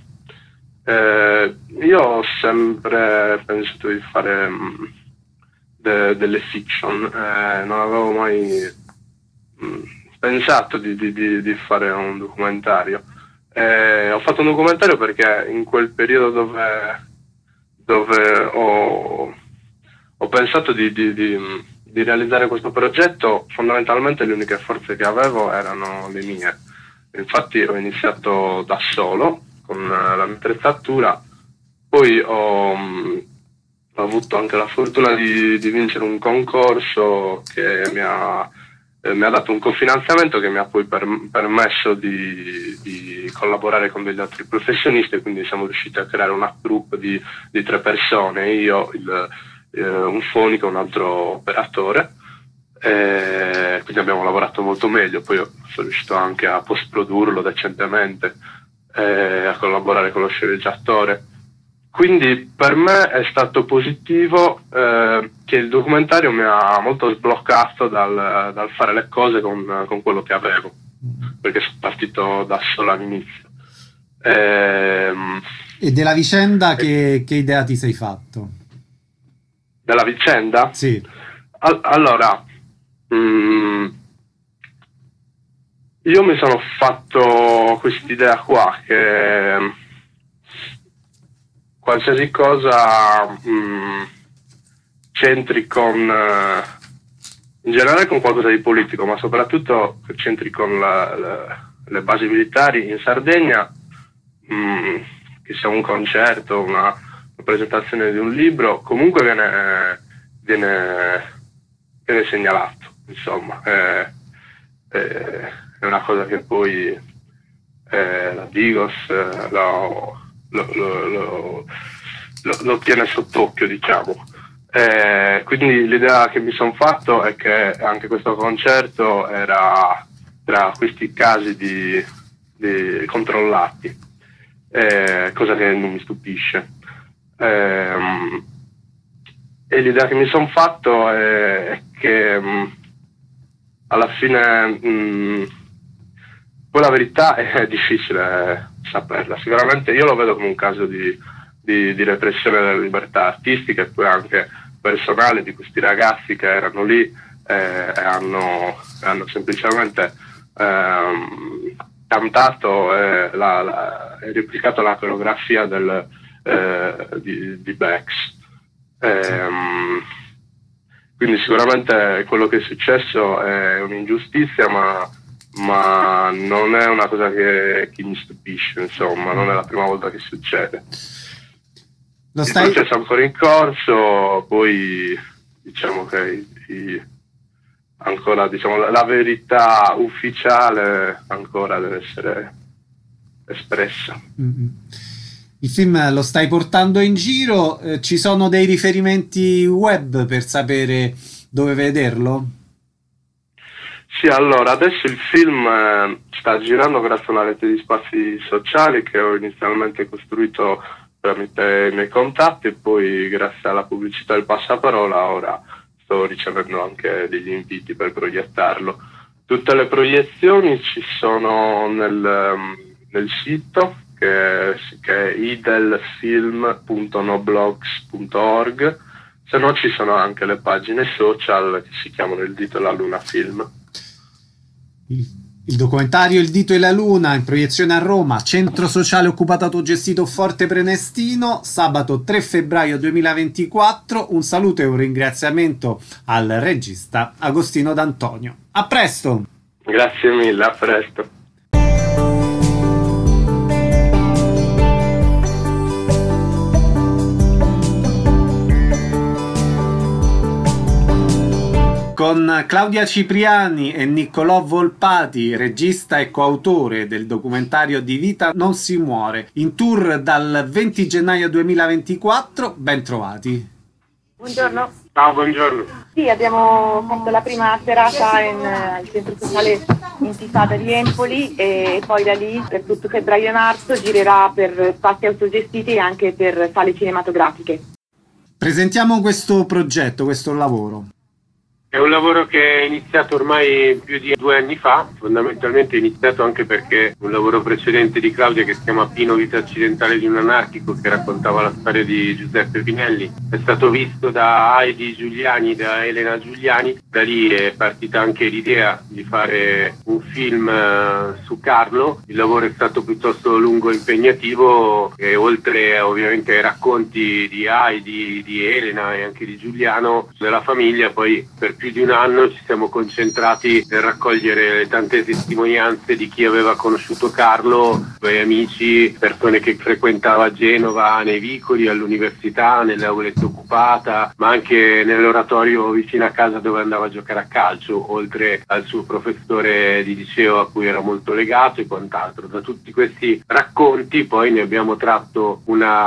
eh, io ho sempre pensato di fare mh, de- delle fiction, eh, non avevo mai mh, pensato di, di, di, di fare un documentario. Eh, ho fatto un documentario perché in quel periodo dove, dove ho... ho pensato di, di, di, di realizzare questo progetto, fondamentalmente le uniche forze che avevo erano le mie. Infatti ho iniziato da solo, con la mia attrezzatura, poi ho, ho avuto anche la fortuna di, di vincere un concorso che mi ha, eh, mi ha dato un cofinanziamento che mi ha poi per, permesso di, di collaborare con degli altri professionisti, quindi siamo riusciti a creare una troupe di, di tre persone, io, il un fonico e un altro operatore, eh, quindi abbiamo lavorato molto meglio. Poi io sono riuscito anche a post produrlo decentemente, eh, a collaborare con lo sceneggiatore, quindi per me è stato positivo, eh, che il documentario mi ha molto sbloccato dal, dal fare le cose con, con quello che avevo, perché sono partito da solo all'inizio. Eh,
e della vicenda che, che idea ti sei fatto?
Della vicenda?
Sì.
All- allora, mh, io mi sono fatto quest'idea qua, che qualsiasi cosa mh, c'entri con, in generale con qualcosa di politico, ma soprattutto che c'entri con la, la, le basi militari in Sardegna, mh, che sia un concerto, una presentazione di un libro, comunque viene, viene, viene segnalato, insomma, è, è, è una cosa che poi eh, la Digos eh, lo, lo, lo, lo, lo, lo tiene sott'occhio, diciamo. Eh, quindi l'idea che mi sono fatto è che anche questo concerto era tra questi casi di, di controllati, eh, cosa che non mi stupisce. Ehm, e l'idea che mi sono fatto è, è che mh, alla fine mh, poi la verità è difficile saperla. Sicuramente io lo vedo come un caso di, di, di repressione della libertà artistica e poi anche personale di questi ragazzi che erano lì eh, e hanno, hanno semplicemente ehm, cantato e la, la, replicato la coreografia del, eh, di, di Bex. Ehm, quindi sicuramente quello che è successo è un'ingiustizia, ma, ma non è una cosa che, che mi stupisce, insomma, non è la prima volta che succede. Lo stai... Il processo è ancora in corso, poi diciamo che i, ancora diciamo, la, la verità ufficiale ancora deve essere espressa.
Mm-hmm. Il film lo stai portando in giro, eh, ci sono dei riferimenti web per sapere dove vederlo?
Sì, allora adesso il film eh, sta girando grazie a una rete di spazi sociali che ho inizialmente costruito tramite i miei contatti e poi grazie alla pubblicità del passaparola ora sto ricevendo anche degli inviti per proiettarlo. Tutte le proiezioni ci sono nel, nel sito che, che è idelfilm punto noblogs punto org, se no ci sono anche le pagine social che si chiamano Il Dito e la Luna Film.
Il documentario Il Dito e la Luna, in proiezione a Roma, centro sociale occupato autogestito Forte Prenestino, sabato tre febbraio duemilaventiquattro. Un saluto e un ringraziamento al regista Agostino D'Antonio. A presto!
Grazie mille, a presto.
Con Claudia Cipriani e Niccolò Volpati, regista e coautore del documentario Di Vita non si muore, in tour dal venti gennaio duemilaventiquattro, ben trovati.
Buongiorno.
Ciao, buongiorno.
Sì, abbiamo fatto la prima serata in, al centro sociale Intifada di Empoli e poi da lì per tutto febbraio e marzo girerà per spazi autogestiti e anche per sale cinematografiche.
Presentiamo questo progetto, questo lavoro.
È un lavoro che è iniziato ormai più di due anni fa, fondamentalmente è iniziato anche perché un lavoro precedente di Claudia che si chiama Pino, vita accidentale di un anarchico, che raccontava la storia di Giuseppe Pinelli, è stato visto da Heidi Giuliani, da Elena Giuliani, da lì è partita anche l'idea di fare un film su Carlo. Il lavoro è stato piuttosto lungo e impegnativo e oltre ovviamente ai racconti di Heidi, di Elena e anche di Giuliano della famiglia, poi per più di un anno ci siamo concentrati per raccogliere le tante testimonianze di chi aveva conosciuto Carlo, suoi amici, persone che frequentava a Genova, nei vicoli, all'università, nelle aulette occupata, ma anche nell'oratorio vicino a casa dove andava a giocare a calcio, oltre al suo professore di liceo a cui era molto legato e quant'altro. Da tutti questi racconti poi ne abbiamo tratto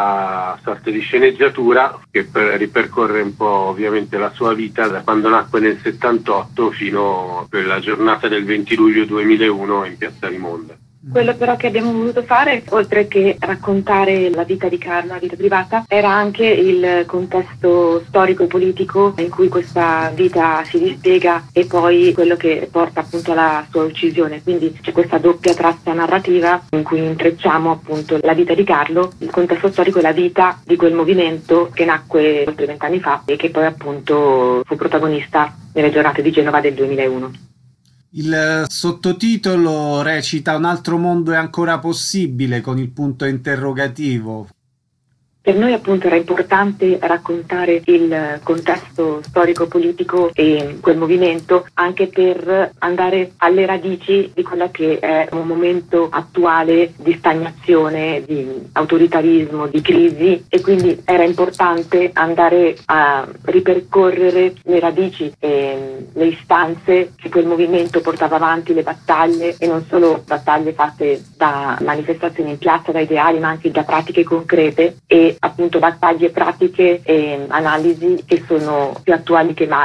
una sorta di sceneggiatura che per, ripercorre un po' ovviamente la sua vita da quando nacque nel settantotto fino a quella giornata del venti luglio duemilauno in Piazza Rimonda.
Quello però che abbiamo voluto fare, oltre che raccontare la vita di Carlo, la vita privata, era anche il contesto storico e politico in cui questa vita si dispiega e poi quello che porta appunto alla sua uccisione. Quindi c'è questa doppia traccia narrativa in cui intrecciamo appunto la vita di Carlo, il contesto storico e la vita di quel movimento che nacque oltre vent'anni fa e che poi appunto fu protagonista nelle giornate di Genova del duemilauno.
Il sottotitolo recita Un altro mondo è ancora possibile, con il punto interrogativo.
Per noi appunto era importante raccontare il contesto storico-politico e quel movimento anche per andare alle radici di quella che è un momento attuale di stagnazione, di autoritarismo, di crisi, e quindi era importante andare a ripercorrere le radici e le istanze che quel movimento portava avanti, le battaglie, e non solo battaglie fatte da manifestazioni in piazza, da ideali, ma anche da pratiche concrete e appunto battaglie pratiche e analisi che sono più attuali che mai.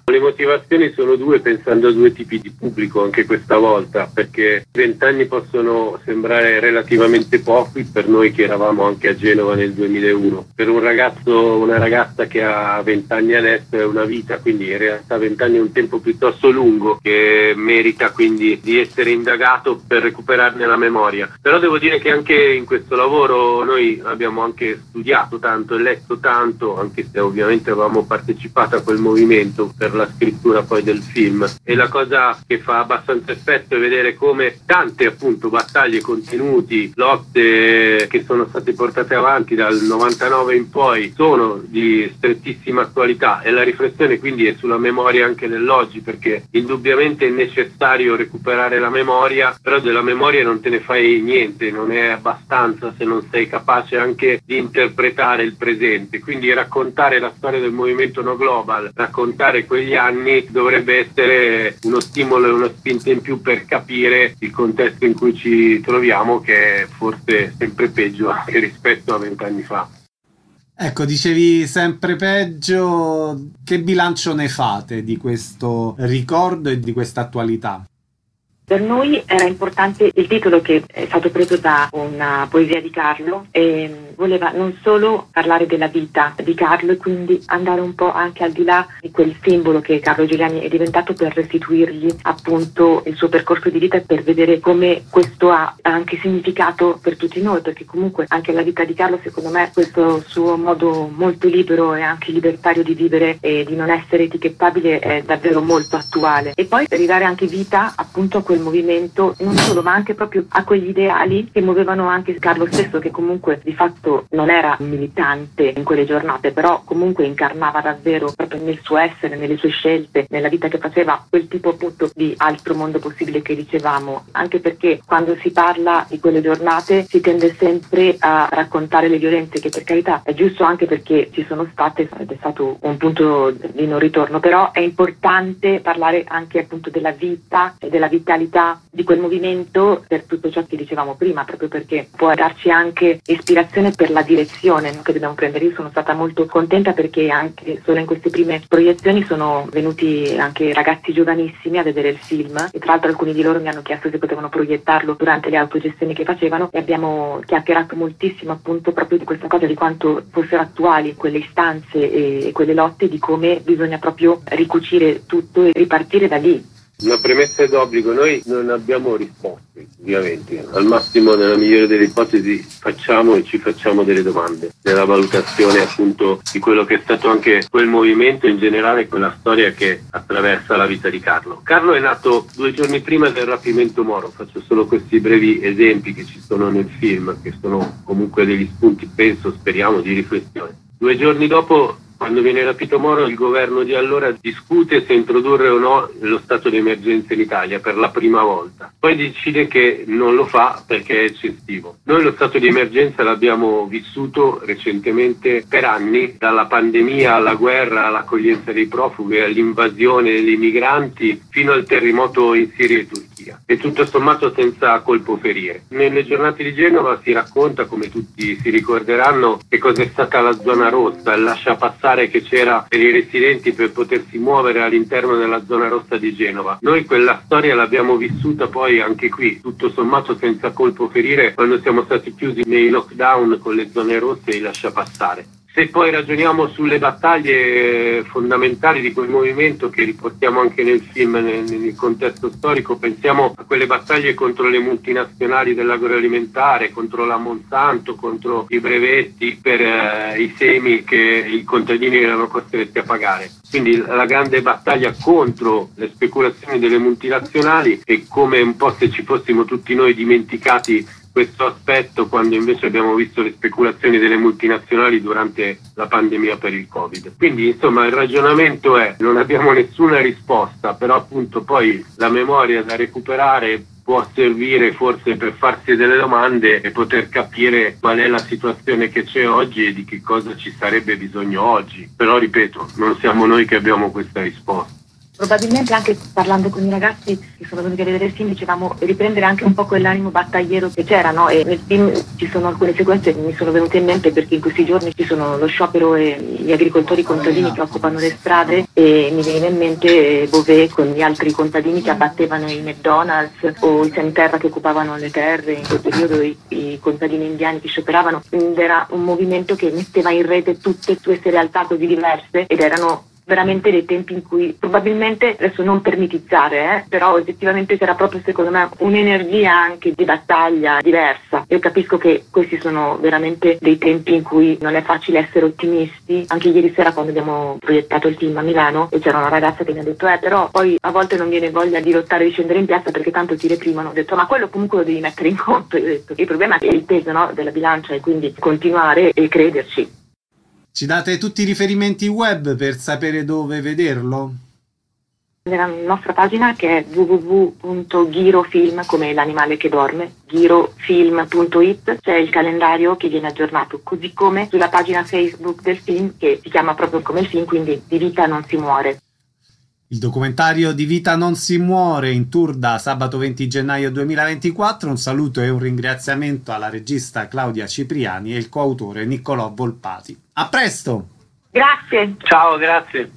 Le motivazioni sono due, pensando a due tipi di pubblico anche questa volta, perché vent'anni possono sembrare relativamente pochi per noi che eravamo anche a Genova nel duemilauno. Per un ragazzo, una ragazza che ha vent'anni adesso è una vita, quindi in realtà vent'anni è un tempo piuttosto lungo che merita quindi di essere indagato per recuperarne la memoria. Però devo dire che anche in questo lavoro noi abbiamo anche studiato tanto e letto tanto, anche se ovviamente avevamo partecipato a quel movimento per la scrittura poi del film, e la cosa che fa abbastanza effetto è vedere come tante appunto battaglie, contenuti, lotte che sono state portate avanti dal novantanove in poi sono di strettissima attualità, e la riflessione quindi è sulla memoria anche nell'oggi, perché indubbiamente è necessario recuperare la memoria, però della memoria non te ne fai niente, non è abbastanza se non sei capace anche di interpretare il presente. Quindi raccontare la storia del movimento No Global, raccontare quegli anni dovrebbe essere uno stimolo e una spinta in più per capire il contesto in cui ci troviamo, che è forse sempre peggio anche rispetto a vent'anni fa.
Ecco, dicevi sempre peggio, che bilancio ne fate di questo ricordo e di questa attualità?
Per noi era importante il titolo, che è stato preso da una poesia di Carlo, e voleva non solo parlare della vita di Carlo e quindi andare un po' anche al di là di quel simbolo che Carlo Giuliani è diventato, per restituirgli appunto il suo percorso di vita e per vedere come questo ha anche significato per tutti noi, perché comunque anche la vita di Carlo, secondo me, questo suo modo molto libero e anche libertario di vivere e di non essere etichettabile è davvero molto attuale. E poi per ridare anche vita appunto a quel movimento, non solo, ma anche proprio a quegli ideali che muovevano anche Carlo stesso, che comunque di fatto non era militante in quelle giornate, però comunque incarnava davvero proprio nel suo essere, nelle sue scelte, nella vita che faceva, quel tipo appunto di altro mondo possibile che dicevamo. Anche perché quando si parla di quelle giornate si tende sempre a raccontare le violenze, che per carità è giusto anche perché ci sono state ed è stato un punto di non ritorno, però è importante parlare anche appunto della vita e della vitalità di quel movimento, per tutto ciò che dicevamo prima, proprio perché può darci anche ispirazione per la direzione, no, che dobbiamo prendere. Io sono stata molto contenta perché anche solo in queste prime proiezioni sono venuti anche ragazzi giovanissimi a vedere il film, e tra l'altro alcuni di loro mi hanno chiesto se potevano proiettarlo durante le autogestioni che facevano, e abbiamo chiacchierato moltissimo appunto proprio di questa cosa, di quanto fossero attuali quelle istanze e, e quelle lotte, di come bisogna proprio ricucire tutto e ripartire da lì.
Una premessa è d'obbligo: noi non abbiamo risposte, ovviamente. Al massimo, nella migliore delle ipotesi, facciamo e ci facciamo delle domande nella valutazione appunto di quello che è stato anche quel movimento, in generale quella storia che attraversa la vita di Carlo. Carlo è nato due giorni prima del rapimento Moro. Faccio solo questi brevi esempi che ci sono nel film, che sono comunque degli spunti, penso, speriamo, di riflessione. Due giorni dopo, quando viene rapito Moro, il governo di allora discute se introdurre o no lo stato di emergenza in Italia per la prima volta. Poi decide che non lo fa perché è eccessivo. Noi lo stato di emergenza l'abbiamo vissuto recentemente per anni, dalla pandemia alla guerra, all'accoglienza dei profughi, all'invasione dei migranti, fino al terremoto in Siria e Turchia. E tutto sommato senza colpo ferire. Nelle giornate di Genova si racconta, come tutti si ricorderanno, che cos'è stata la zona rossa, il lascia passare che c'era per i residenti per potersi muovere all'interno della zona rossa di Genova. Noi quella storia l'abbiamo vissuta poi anche qui, tutto sommato senza colpo ferire, quando siamo stati chiusi nei lockdown con le zone rosse e i lascia passare. Se poi ragioniamo sulle battaglie fondamentali di quel movimento, che riportiamo anche nel film, nel, nel contesto storico, pensiamo a quelle battaglie contro le multinazionali dell'agroalimentare, contro la Monsanto, contro i brevetti per eh, i semi che i contadini erano costretti a pagare. Quindi la grande battaglia contro le speculazioni delle multinazionali, e come un po' se ci fossimo tutti noi dimenticati questo aspetto quando invece abbiamo visto le speculazioni delle multinazionali durante la pandemia per il Covid. Quindi insomma il ragionamento è: non abbiamo nessuna risposta, però appunto poi la memoria da recuperare può servire forse per farsi delle domande e poter capire qual è la situazione che c'è oggi e di che cosa ci sarebbe bisogno oggi. Però ripeto, non siamo noi che abbiamo questa risposta.
Probabilmente anche parlando con i ragazzi che sono venuti a vedere il film dicevamo riprendere anche un po' quell'animo battagliero che c'era, no? E nel film ci sono alcune sequenze che mi sono venute in mente perché in questi giorni ci sono lo sciopero e gli agricoltori contadini che occupano le strade e mi viene in mente Beauvais con gli altri contadini che abbattevano i McDonald's o i Senterra che occupavano le terre, in quel periodo i, i contadini indiani che scioperavano. Ed era un movimento che metteva in rete tutte queste realtà così diverse ed erano veramente dei tempi in cui probabilmente, adesso non per mitizzare, eh, però oggettivamente c'era proprio secondo me un'energia anche di battaglia diversa. Io capisco che questi sono veramente dei tempi in cui non è facile essere ottimisti. Anche ieri sera quando abbiamo proiettato il film a Milano e c'era una ragazza che mi ha detto eh però poi a volte non viene voglia di lottare e di scendere in piazza perché tanto ti reprimano. Ho detto ma quello comunque lo devi mettere in conto. Io ho detto il problema è il peso, no, della bilancia e quindi continuare e crederci.
Ci date tutti i riferimenti web per sapere dove vederlo?
Nella nostra pagina che è w w w punto ghirofilm, come l'animale che dorme, ghirofilm punto it, c'è il calendario che viene aggiornato, così come sulla pagina Facebook del film che si chiama proprio come il film, quindi Di vita non si muore.
Il documentario Di vita non si muore in tour da sabato venti gennaio duemilaventiquattro. Un saluto e un ringraziamento alla regista Claudia Cipriani e il coautore Niccolò Volpati. A presto!
Grazie!
Ciao, grazie!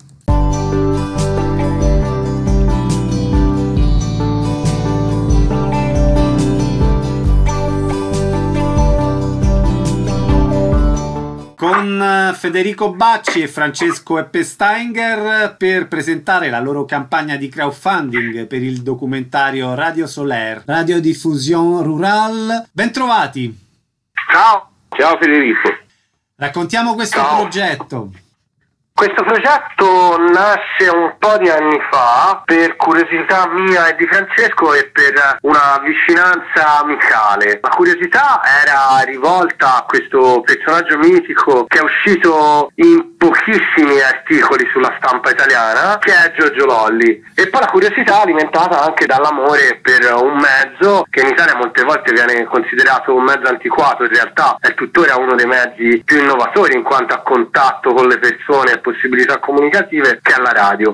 Con Federico Bacci e Francesco Eppesteinger per presentare la loro campagna di crowdfunding per il documentario Radio Solaire, Radiodiffusion Rural. Bentrovati!
Ciao! Ciao Federico!
Raccontiamo questo
Ciao.
progetto.
Questo progetto nasce un po' di anni fa per curiosità mia e di Francesco e per una vicinanza amicale. La curiosità era rivolta a questo personaggio mitico che è uscito in pochissimi articoli sulla stampa italiana, che è Giorgio Lolli. E poi la curiosità alimentata anche dall'amore per un mezzo che in Italia molte volte viene considerato un mezzo antiquato, in realtà è tuttora uno dei mezzi più innovatori in quanto a contatto con le persone e possibilità comunicative, che è la radio.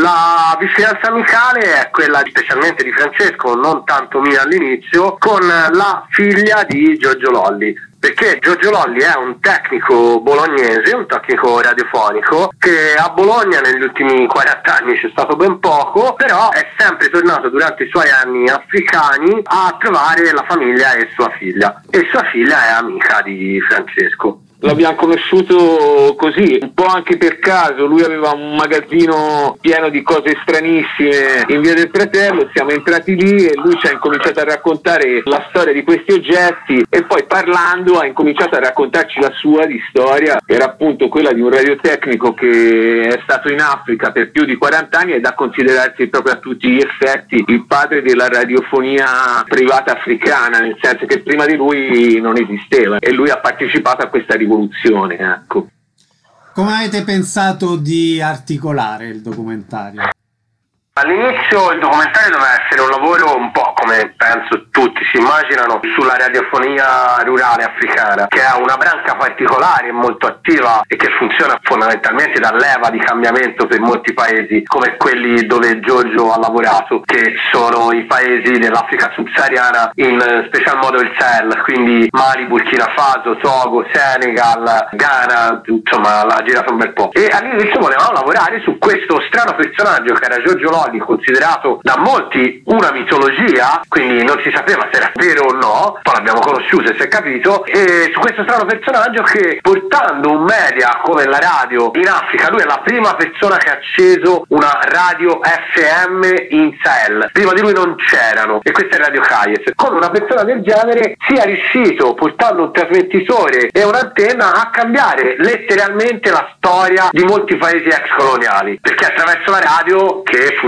La vicinanza amicale è quella specialmente di Francesco, non tanto mia all'inizio, con la figlia di Giorgio Lolli, perché Giorgio Lolli è un tecnico bolognese, un tecnico radiofonico che a Bologna negli ultimi quaranta anni c'è stato ben poco, però è sempre tornato durante i suoi anni africani a trovare la famiglia e sua figlia, e sua figlia è amica di Francesco.
L'abbiamo conosciuto così, un po' anche per caso. Lui aveva un magazzino pieno di cose stranissime in via del Fratello, siamo entrati lì e lui ci ha incominciato a raccontare la storia di questi oggetti e poi parlando ha incominciato a raccontarci la sua di storia. Era appunto quella di un radiotecnico che è stato in Africa per più di quaranta anni e da considerarsi proprio a tutti gli effetti il padre della radiofonia privata africana, nel senso che prima di lui non esisteva e lui ha partecipato a questa rivoluzione. Ecco.
Come avete pensato di articolare il documentario?
All'inizio il documentario doveva essere un lavoro un po' come penso tutti si immaginano sulla radiofonia rurale africana, che è una branca particolare e molto attiva e che funziona fondamentalmente da leva di cambiamento per molti paesi come quelli dove Giorgio ha lavorato, che sono i paesi dell'Africa subsahariana, in special modo il Sahel, quindi Mali, Burkina Faso, Togo, Senegal, Ghana, insomma l'ha girato un bel po'. E all'inizio volevamo lavorare su questo strano personaggio che era Giorgio Lolli, considerato da molti una mitologia, quindi non si sapeva se era vero o no, poi l'abbiamo conosciuto e si è capito, e su questo strano personaggio che, portando un media come la radio in Africa, lui è la prima persona che ha acceso una radio F M in Sahel, prima di lui non c'erano, e questa è Radio Kayes. Come una persona del genere sia riuscito, portando un trasmettitore e un'antenna, a cambiare letteralmente la storia di molti paesi ex coloniali, perché attraverso la radio che funziona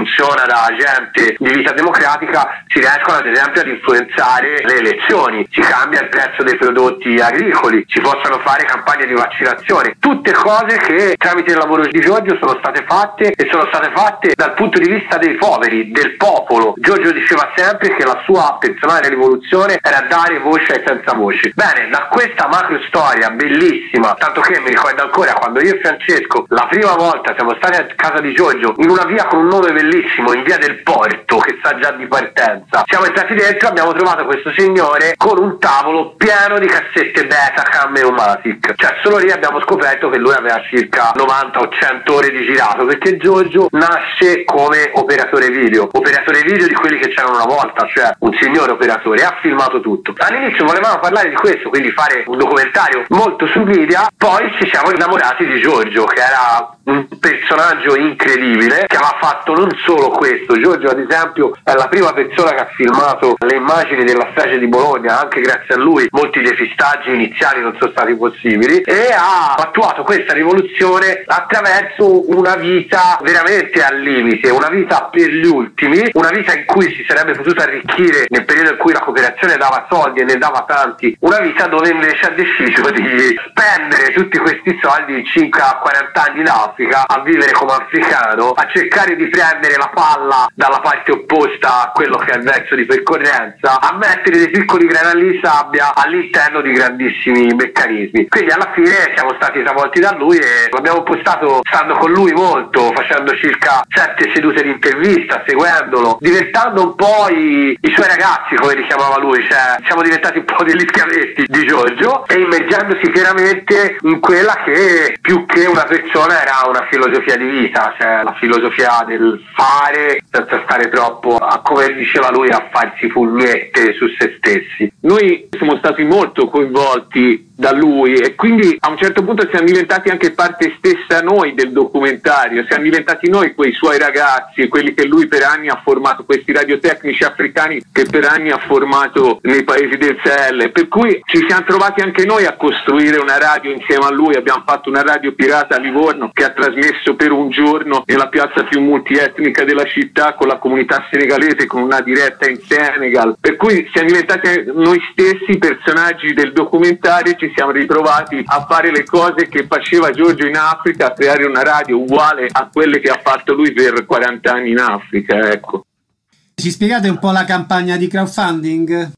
funziona da agente di vita democratica, si riescono ad esempio ad influenzare le elezioni, si cambia il prezzo dei prodotti agricoli, si possono fare campagne di vaccinazione, tutte cose che tramite il lavoro di Giorgio sono state fatte e sono state fatte dal punto di vista dei poveri, del popolo. Giorgio diceva sempre che la sua personale rivoluzione era dare voce ai senza voce. Bene, da questa macro storia bellissima, tanto che mi ricordo ancora quando io e Francesco la prima volta siamo stati a casa di Giorgio in una via con un nome bellissimo, in via del Porto, che sta già di partenza, siamo entrati dentro e abbiamo trovato questo signore con un tavolo pieno di cassette Betacam e Omatic, cioè solo lì abbiamo scoperto che lui aveva circa novanta o cento ore di girato, perché Giorgio nasce come operatore video, operatore video di quelli che c'erano una volta, cioè un signore operatore, ha filmato tutto. All'inizio volevamo parlare di questo, quindi fare un documentario molto su media, poi ci siamo innamorati di Giorgio, che era un personaggio incredibile, che aveva fatto non solo questo. Giorgio ad esempio è la prima persona che ha filmato le immagini della strage di Bologna, anche grazie a lui molti depistaggi iniziali non sono stati possibili, e ha attuato questa rivoluzione attraverso una vita veramente al limite, una vita per gli ultimi, una vita in cui si sarebbe potuto arricchire nel periodo in cui la cooperazione dava soldi e ne dava tanti, una vita dove invece ha deciso di spendere tutti questi soldi in circa quaranta anni in Africa, a vivere come africano, a cercare di prendere la palla dalla parte opposta a quello che è il verso di percorrenza, a mettere dei piccoli granelli di sabbia all'interno di grandissimi meccanismi. Quindi alla fine siamo stati travolti da lui e l'abbiamo postato stando con lui molto, facendo circa sette sedute di intervista, seguendolo, diventando un po' i, i suoi ragazzi, come li chiamava lui, cioè siamo diventati un po' degli schiavetti di Giorgio e immergendosi pienamente in quella che più che una persona era una filosofia di vita, cioè la filosofia del fare senza stare troppo, a, come diceva lui, a farsi pugnette su se stessi.
Noi siamo stati molto coinvolti da lui e quindi a un certo punto siamo diventati anche parte stessa noi del documentario, siamo diventati noi quei suoi ragazzi, quelli che lui per anni ha formato, questi radiotecnici africani che per anni ha formato nei paesi del Sahel, per cui ci siamo trovati anche noi a costruire una radio insieme a lui. Abbiamo fatto una radio pirata a Livorno che ha trasmesso per un giorno nella piazza più multietnica della città con la comunità senegalese, con una diretta in Senegal, per cui siamo diventati noi stessi personaggi del documentario. Ci siamo ritrovati a fare le cose che faceva Giorgio in Africa, a creare una radio uguale a quelle che ha fatto lui per quaranta anni in Africa, ecco.
Ci spiegate un po' la campagna di crowdfunding?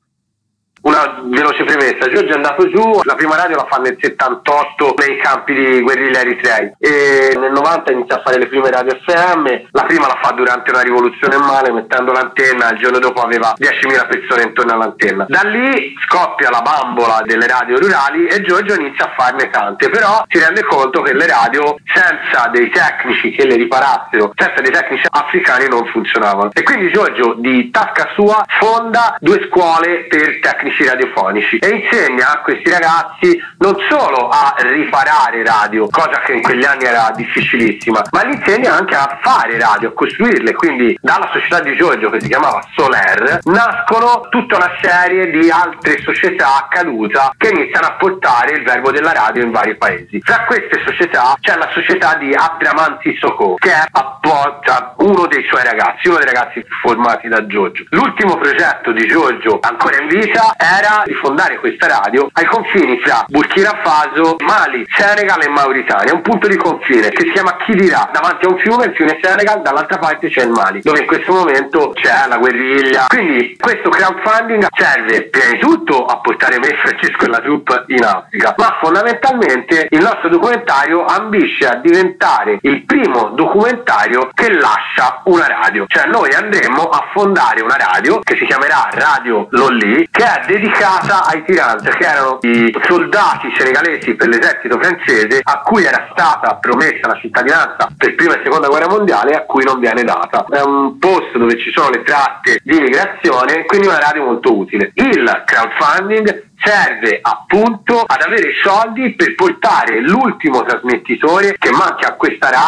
Una veloce premessa: Giorgio è andato giù, la prima radio la fa nel settantotto nei campi di guerriglia eritrei e nel novanta inizia a fare le prime radio F M. La prima la fa durante una rivoluzione in Mali, mettendo l'antenna, il giorno dopo aveva diecimila persone intorno all'antenna. Da lì scoppia la bambola delle radio rurali e Giorgio inizia a farne tante, però si rende conto che le radio senza dei tecnici che le riparassero, senza dei tecnici africani, non funzionavano, e quindi Giorgio di tasca sua fonda due scuole per tecnici radiofonici e insegna a questi ragazzi non solo a riparare radio, cosa che in quegli anni era difficilissima, ma li insegna anche a fare radio, a costruirle. Quindi dalla società di Giorgio, che si chiamava Soler, nascono tutta una serie di altre società a caduta che iniziano a portare il verbo della radio in vari paesi. Tra queste società c'è la società di Abdraman Sissoko, che è apposta uno dei suoi ragazzi, uno dei ragazzi formati da Giorgio. L'ultimo progetto di Giorgio ancora in vita era di fondare questa radio ai confini fra Burkina Faso, Mali, Senegal e Mauritania, un punto di confine che si chiama Kidira, davanti a un fiume, il fiume Senegal, dall'altra parte c'è il Mali, dove in questo momento c'è la guerriglia. Quindi questo crowdfunding serve prima di tutto a portare me, Francesco e la troupe in Africa, ma fondamentalmente il nostro documentario ambisce a diventare il primo documentario che lascia una radio, cioè noi andremo a fondare una radio che si chiamerà Radio Lolli, che è dedicata ai tiranti, che erano i soldati senegalesi per l'esercito francese a cui era stata promessa la cittadinanza per prima e seconda guerra mondiale e a cui non viene data. È un posto dove ci sono le tratte di immigrazione, quindi una radio molto utile. Il crowdfunding serve appunto ad avere soldi per portare l'ultimo trasmettitore che manca a questa radio,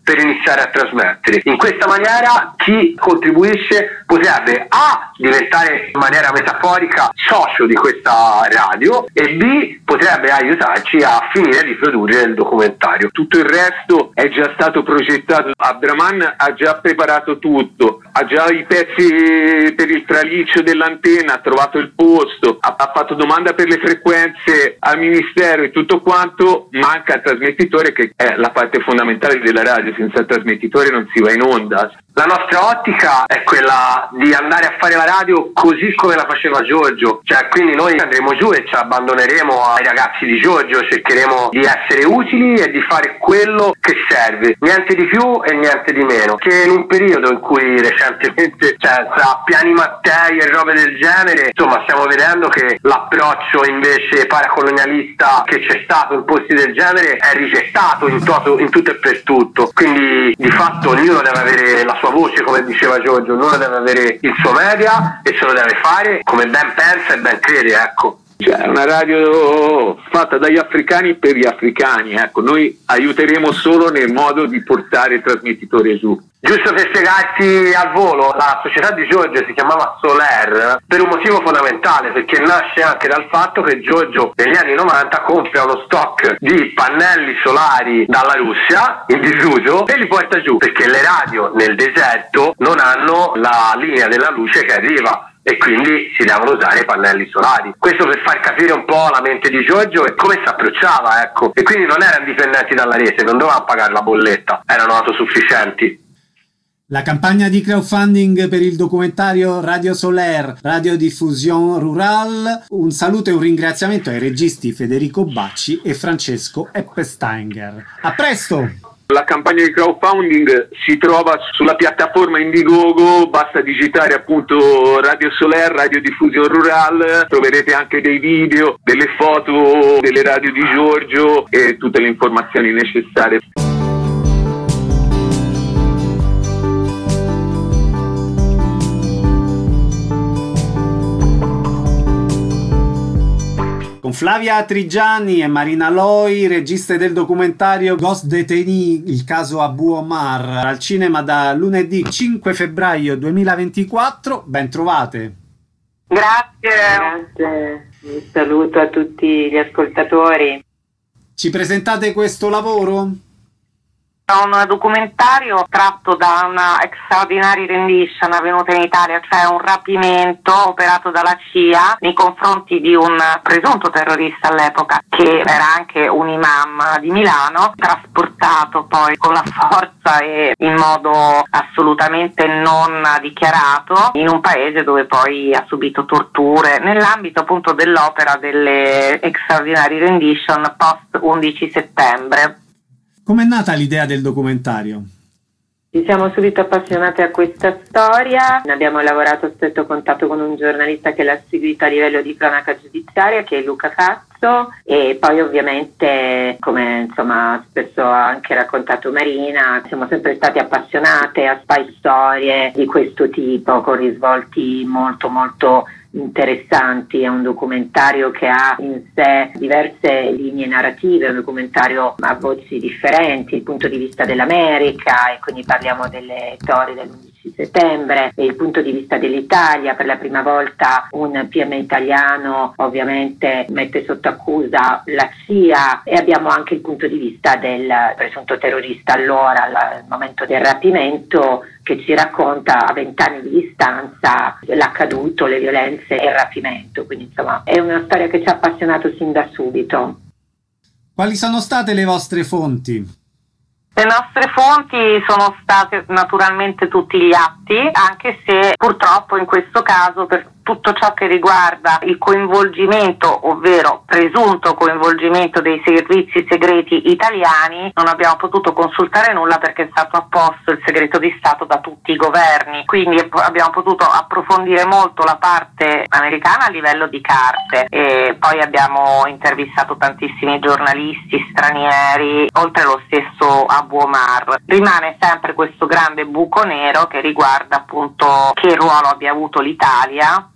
per iniziare a trasmettere. In questa maniera chi contribuisce potrebbe A diventare in maniera metaforica socio di questa radio e B potrebbe aiutarci a finire di produrre il documentario.
Tutto il resto è già stato progettato. Abdraman ha già preparato tutto, ha già i pezzi per il traliccio dell'antenna, ha trovato il posto, ha, ha fatto domanda per le frequenze al ministero e tutto quanto. Manca il trasmettitore, che è la parte fondamentale della radio. Senza il trasmettitore non si va in onda.
La nostra ottica è quella di andare a fare la radio così come la faceva Giorgio, cioè quindi noi andremo giù e ci abbandoneremo ai ragazzi di Giorgio, cercheremo di essere utili e di fare quello che serve, niente di più e niente di meno. Che in un periodo in cui recentemente, cioè tra piani Mattei e robe del genere, insomma stiamo vedendo che l'approccio invece paracolonialista che c'è stato in posti del genere è rigettato in, toto, in tutto e per tutto, quindi di fatto ognuno deve avere la sua voce, come diceva Giorgio, ognuno deve avere il suo media e se lo deve fare come ben pensa e ben crede, ecco.
Cioè, è una radio fatta dagli africani per gli africani, ecco, noi aiuteremo solo nel modo di portare il trasmettitore giù.
Giusto per spiegarti al volo, la società di Giorgio si chiamava Soler per un motivo fondamentale, perché nasce anche dal fatto che Giorgio negli anni novanta compra uno stock di pannelli solari dalla Russia in disuso e li porta giù, perché le radio nel deserto non hanno la linea della luce che arriva e quindi si devono usare i pannelli solari. Questo per far capire un po' la mente di Giorgio e come si approcciava, ecco. E quindi non erano dipendenti dalla rete, non dovevano pagare la bolletta, erano autosufficienti.
La campagna di crowdfunding per il documentario Radio Soler, Radiodiffusion Rural. Un saluto e un ringraziamento ai registi Federico Bacci e Francesco Eppesteinger. A presto!
La campagna di crowdfunding si trova sulla piattaforma Indiegogo, basta digitare appunto Radio Soler, Radiodiffusion Rural, troverete anche dei video, delle foto delle radio di Giorgio e tutte le informazioni necessarie.
Con Flavia Trigiani e Marina Loi, registe del documentario Ghost Detainee, il caso Abu Omar, al cinema da lunedì cinque febbraio duemilaventiquattro. Ben trovate.
Grazie. Grazie. Un saluto a tutti gli ascoltatori.
Ci presentate questo lavoro?
Un documentario tratto da una extraordinary rendition avvenuta in Italia, cioè un rapimento operato dalla C I A nei confronti di un presunto terrorista all'epoca, che era anche un imam di Milano, trasportato poi con la forza e in modo assolutamente non dichiarato in un paese dove poi ha subito torture, nell'ambito appunto dell'opera delle extraordinary rendition post undici settembre.
Com'è nata l'idea del documentario?
Ci siamo subito appassionati a questa storia, abbiamo lavorato a stretto contatto con un giornalista che l'ha seguita a livello di cronaca giudiziaria, che è Luca Cazzo, e poi ovviamente, come insomma spesso ha anche raccontato Marina, siamo sempre stati appassionate a spy storie di questo tipo, con risvolti molto molto interessanti. È un documentario che ha in sé diverse linee narrative, è un documentario a voci differenti, il punto di vista dell'America, e quindi parliamo delle storie dell'undici settembre, e il punto di vista dell'Italia. Per la prima volta un P M italiano ovviamente mette sotto accusa la C I A, e abbiamo anche il punto di vista del presunto terrorista allora, al momento del rapimento, che ci racconta a vent'anni di distanza l'accaduto, le violenze e il rapimento. Quindi insomma è una storia che ci ha appassionato sin da subito.
Quali sono state le vostre fonti?
Le nostre fonti sono state naturalmente tutti gli atti, anche se purtroppo in questo caso per tutto ciò che riguarda il coinvolgimento, ovvero presunto coinvolgimento dei servizi segreti italiani, non abbiamo potuto consultare nulla perché è stato apposto il segreto di Stato da tutti i governi, quindi abbiamo potuto approfondire molto la parte americana a livello di carte, e poi abbiamo intervistato tantissimi giornalisti stranieri, oltre lo stesso Abu Omar. Rimane sempre questo grande buco nero che riguarda appunto che ruolo abbia avuto l'Italia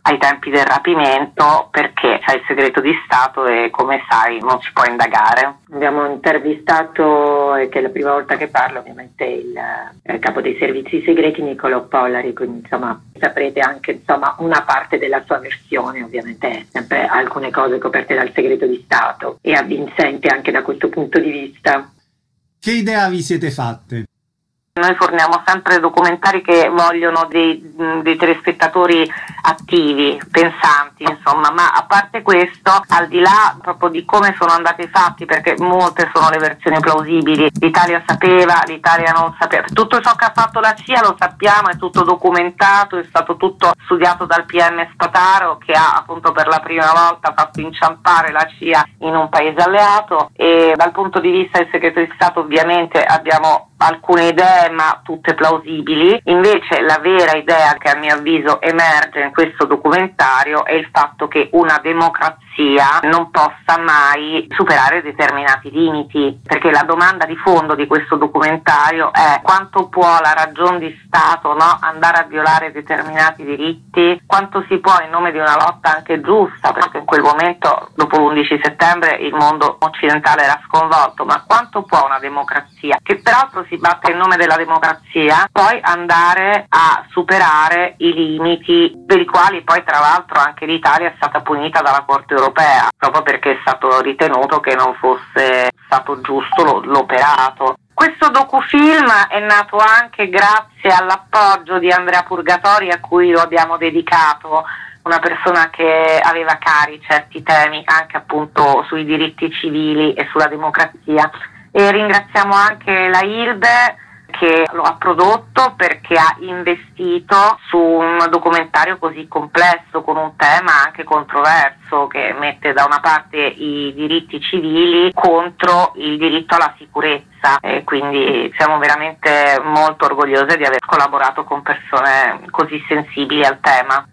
ai tempi del rapimento, perché c'è il segreto di Stato e, come sai, non si può indagare.
Abbiamo intervistato, che è la prima volta che parlo, ovviamente il, il capo dei servizi segreti Niccolò Pollari, quindi insomma saprete anche insomma una parte della sua versione, ovviamente sempre alcune cose coperte dal segreto di Stato e avvincente anche da questo punto di vista.
Che idea vi siete fatte?
Noi forniamo sempre documentari che vogliono dei, dei telespettatori attivi, pensanti, insomma, ma a parte questo, al di là proprio di come sono andati i fatti, perché molte sono le versioni plausibili, l'Italia sapeva, l'Italia non sapeva, tutto ciò che ha fatto la C I A lo sappiamo, è tutto documentato, è stato tutto studiato dal P M Spataro, che ha appunto per la prima volta fatto inciampare la C I A in un paese alleato, e dal punto di vista del segreto di Stato ovviamente abbiamo alcune idee, ma tutte plausibili. Invece la vera idea che a mio avviso emerge in questo documentario è il fatto che una democrazia non possa mai superare determinati limiti, perché la domanda di fondo di questo documentario è: quanto può la ragion di Stato, no, andare a violare determinati diritti, quanto si può in nome di una lotta anche giusta, perché in quel momento, dopo l'undici settembre, il mondo occidentale era sconvolto, ma quanto può una democrazia, che peraltro si batte in nome della democrazia, poi andare a superare i limiti per i quali poi tra l'altro anche l'Italia è stata punita dalla Corte europea, proprio perché è stato ritenuto che non fosse stato giusto l'operato. Questo docufilm è nato anche grazie all'appoggio di Andrea Purgatori, a cui lo abbiamo dedicato, una persona che aveva cari certi temi anche appunto sui diritti civili e sulla democrazia. E ringraziamo anche la ILDE che lo ha prodotto, perché ha investito su un documentario così complesso, con un tema anche controverso, che mette da una parte i diritti civili contro il diritto alla sicurezza, e quindi siamo veramente molto orgogliose di aver collaborato con persone così sensibili al tema.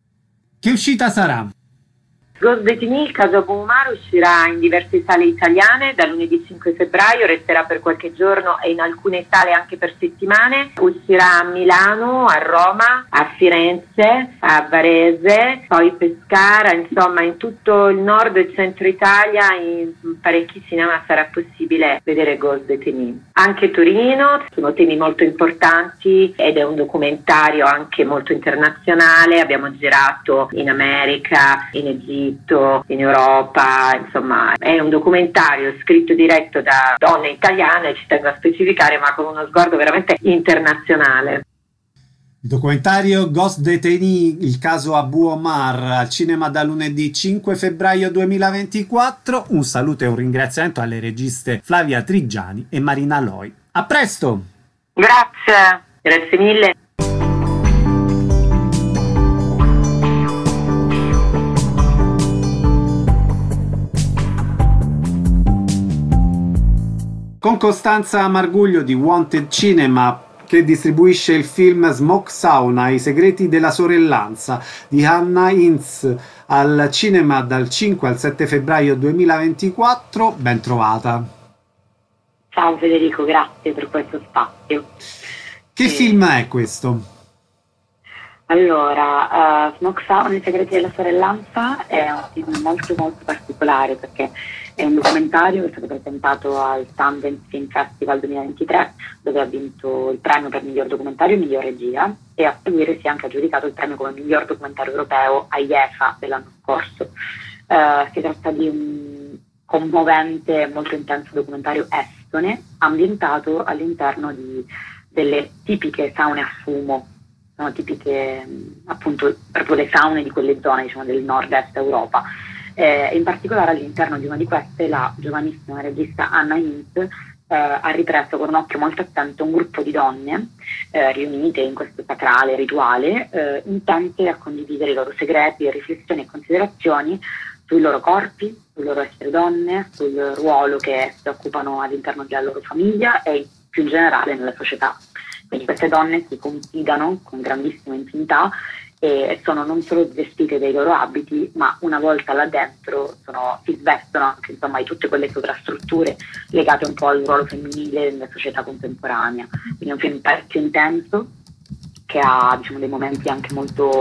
Che uscita sarà?
Ghost Detainee, il caso Abu Omar, uscirà in diverse sale italiane da lunedì cinque febbraio, resterà per qualche giorno e in alcune sale anche per settimane. Uscirà a Milano, a Roma, a Firenze, a Varese, poi Pescara, insomma in tutto il nord e centro Italia, in parecchi cinema sarà possibile vedere Ghost Detainee. Anche Torino, sono temi molto importanti ed è un documentario anche molto internazionale. Abbiamo girato in America, in Egitto, in Europa, insomma è un documentario scritto e diretto da donne italiane, ci tengo a specificare, ma con uno sguardo veramente internazionale.
Il documentario Ghost Detainee, il caso Abu Omar, al cinema da lunedì cinque febbraio duemilaventiquattro. Un saluto e un ringraziamento alle registe Flavia Trigiani e Marina Loi. A presto!
Grazie!
Grazie mille!
Con Costanza Marguglio di Wanted Cinema, che distribuisce il film Smoke Sauna, i segreti della sorellanza di Hannah Inz, al cinema dal cinque al sette febbraio duemilaventiquattro. Ben trovata.
Ciao Federico, grazie per questo spazio.
Che e... film è questo?
Allora, uh, Smoke Sauna, i segreti della sorellanza è un film molto molto particolare, perché è un documentario che è stato presentato al Sundance Film Festival duemilaventitré, dove ha vinto il premio per miglior documentario e miglior regia, e a seguire si è anche aggiudicato il premio come miglior documentario europeo a I E F A dell'anno scorso. Uh, si tratta di un commovente e molto intenso documentario estone, ambientato all'interno di delle tipiche saune a fumo. Sono tipiche appunto proprio le saune di quelle zone, diciamo, del nord-est Europa. Eh, in particolare all'interno di una di queste la giovanissima regista Hannah Inz eh, ha ripreso con un occhio molto attento un gruppo di donne eh, riunite in questo sacrale rituale, eh, intente a condividere i loro segreti, riflessioni e considerazioni sui loro corpi, sul loro essere donne, sul ruolo che si occupano all'interno della loro famiglia e più in generale nella società. Quindi queste donne si confidano con grandissima intimità e sono non solo vestite dei loro abiti, ma una volta là dentro sono, si svestono anche insomma di tutte quelle sovrastrutture legate un po' al ruolo femminile nella società contemporanea. Quindi è un film parecchio intenso, che ha diciamo dei momenti anche molto,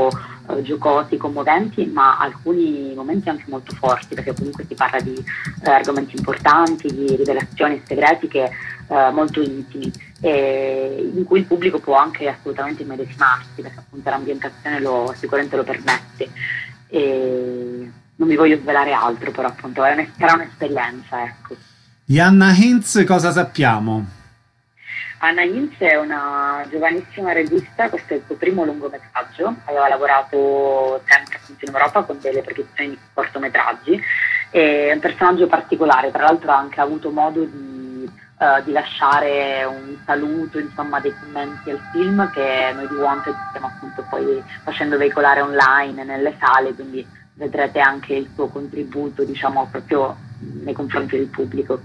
eh, giocosi, commoventi, ma alcuni momenti anche molto forti, perché comunque si parla di eh, argomenti importanti, di rivelazioni segretiche eh, molto intimi, e in cui il pubblico può anche assolutamente immedesimarsi, perché appunto l'ambientazione lo, sicuramente lo permette. E non vi voglio svelare altro, però appunto è un, sarà un'esperienza, ecco.
Di Hannah Hinz cosa sappiamo?
Hannah Hinz è una giovanissima regista, questo è il suo primo lungometraggio, aveva lavorato sempre in Europa con delle produzioni di cortometraggi, è un personaggio particolare, tra l'altro ha anche avuto modo di, uh, di lasciare un saluto, insomma, dei commenti al film che noi di Wanted stiamo appunto poi facendo veicolare online nelle sale, quindi vedrete anche il suo contributo, diciamo, proprio nei confronti del pubblico.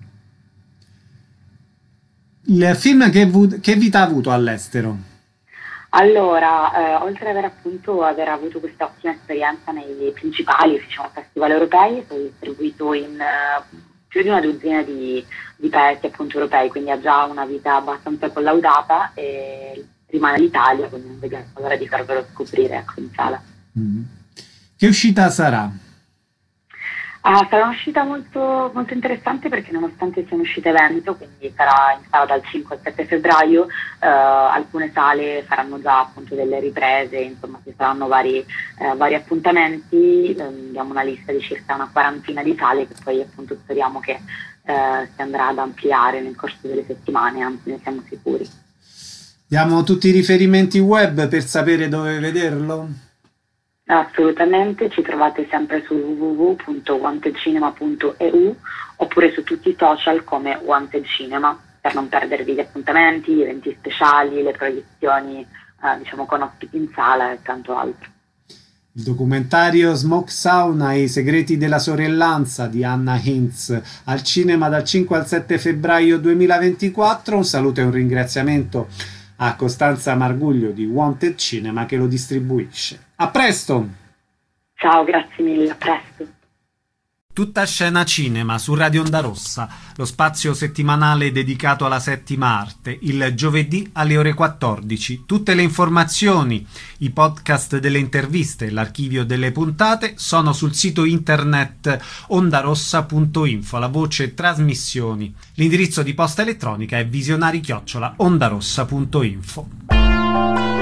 Il film che, vu- che vita ha avuto all'estero?
Allora, eh, oltre ad aver appunto aver avuto questa ottima esperienza nei principali, diciamo, festival europei, è stato distribuito in uh, più di una dozzina di, di paesi appunto europei, quindi ha già una vita abbastanza collaudata e rimane l'Italia, quindi non vediamo l'ora di farvelo scoprire, ecco, in sala.
Mm. Che uscita sarà?
Ah, sarà un'uscita molto, molto interessante, perché nonostante sia un'uscita evento, quindi sarà in sala dal cinque al sette febbraio, eh, alcune sale faranno già appunto delle riprese, insomma ci saranno vari, eh, vari appuntamenti, eh, abbiamo una lista di circa una quarantina di sale che poi appunto speriamo che eh, si andrà ad ampliare nel corso delle settimane, anzi ne siamo sicuri.
Diamo tutti i riferimenti web per sapere dove vederlo?
Assolutamente, ci trovate sempre su w w w punto wanted cinema punto e u oppure su tutti i social come Wanted Cinema, per non perdervi gli appuntamenti, gli eventi speciali, le proiezioni eh, diciamo con ospiti in sala e tanto altro.
Il documentario Smoke Sauna e i segreti della sorellanza di Hannah Hinz al cinema dal cinque al sette febbraio duemilaventiquattro. Un saluto e un ringraziamento a Costanza Marguglio di Wanted Cinema che lo distribuisce. A presto!
Ciao, grazie mille, a presto.
Tutta scena cinema su Radio Onda Rossa, lo spazio settimanale dedicato alla settima arte, il giovedì alle ore quattordici. Tutte le informazioni, i podcast delle interviste, l'archivio delle puntate sono sul sito internet ondarossa punto info, la voce trasmissioni. L'indirizzo di posta elettronica è visionari chiocciola ondarossa punto info.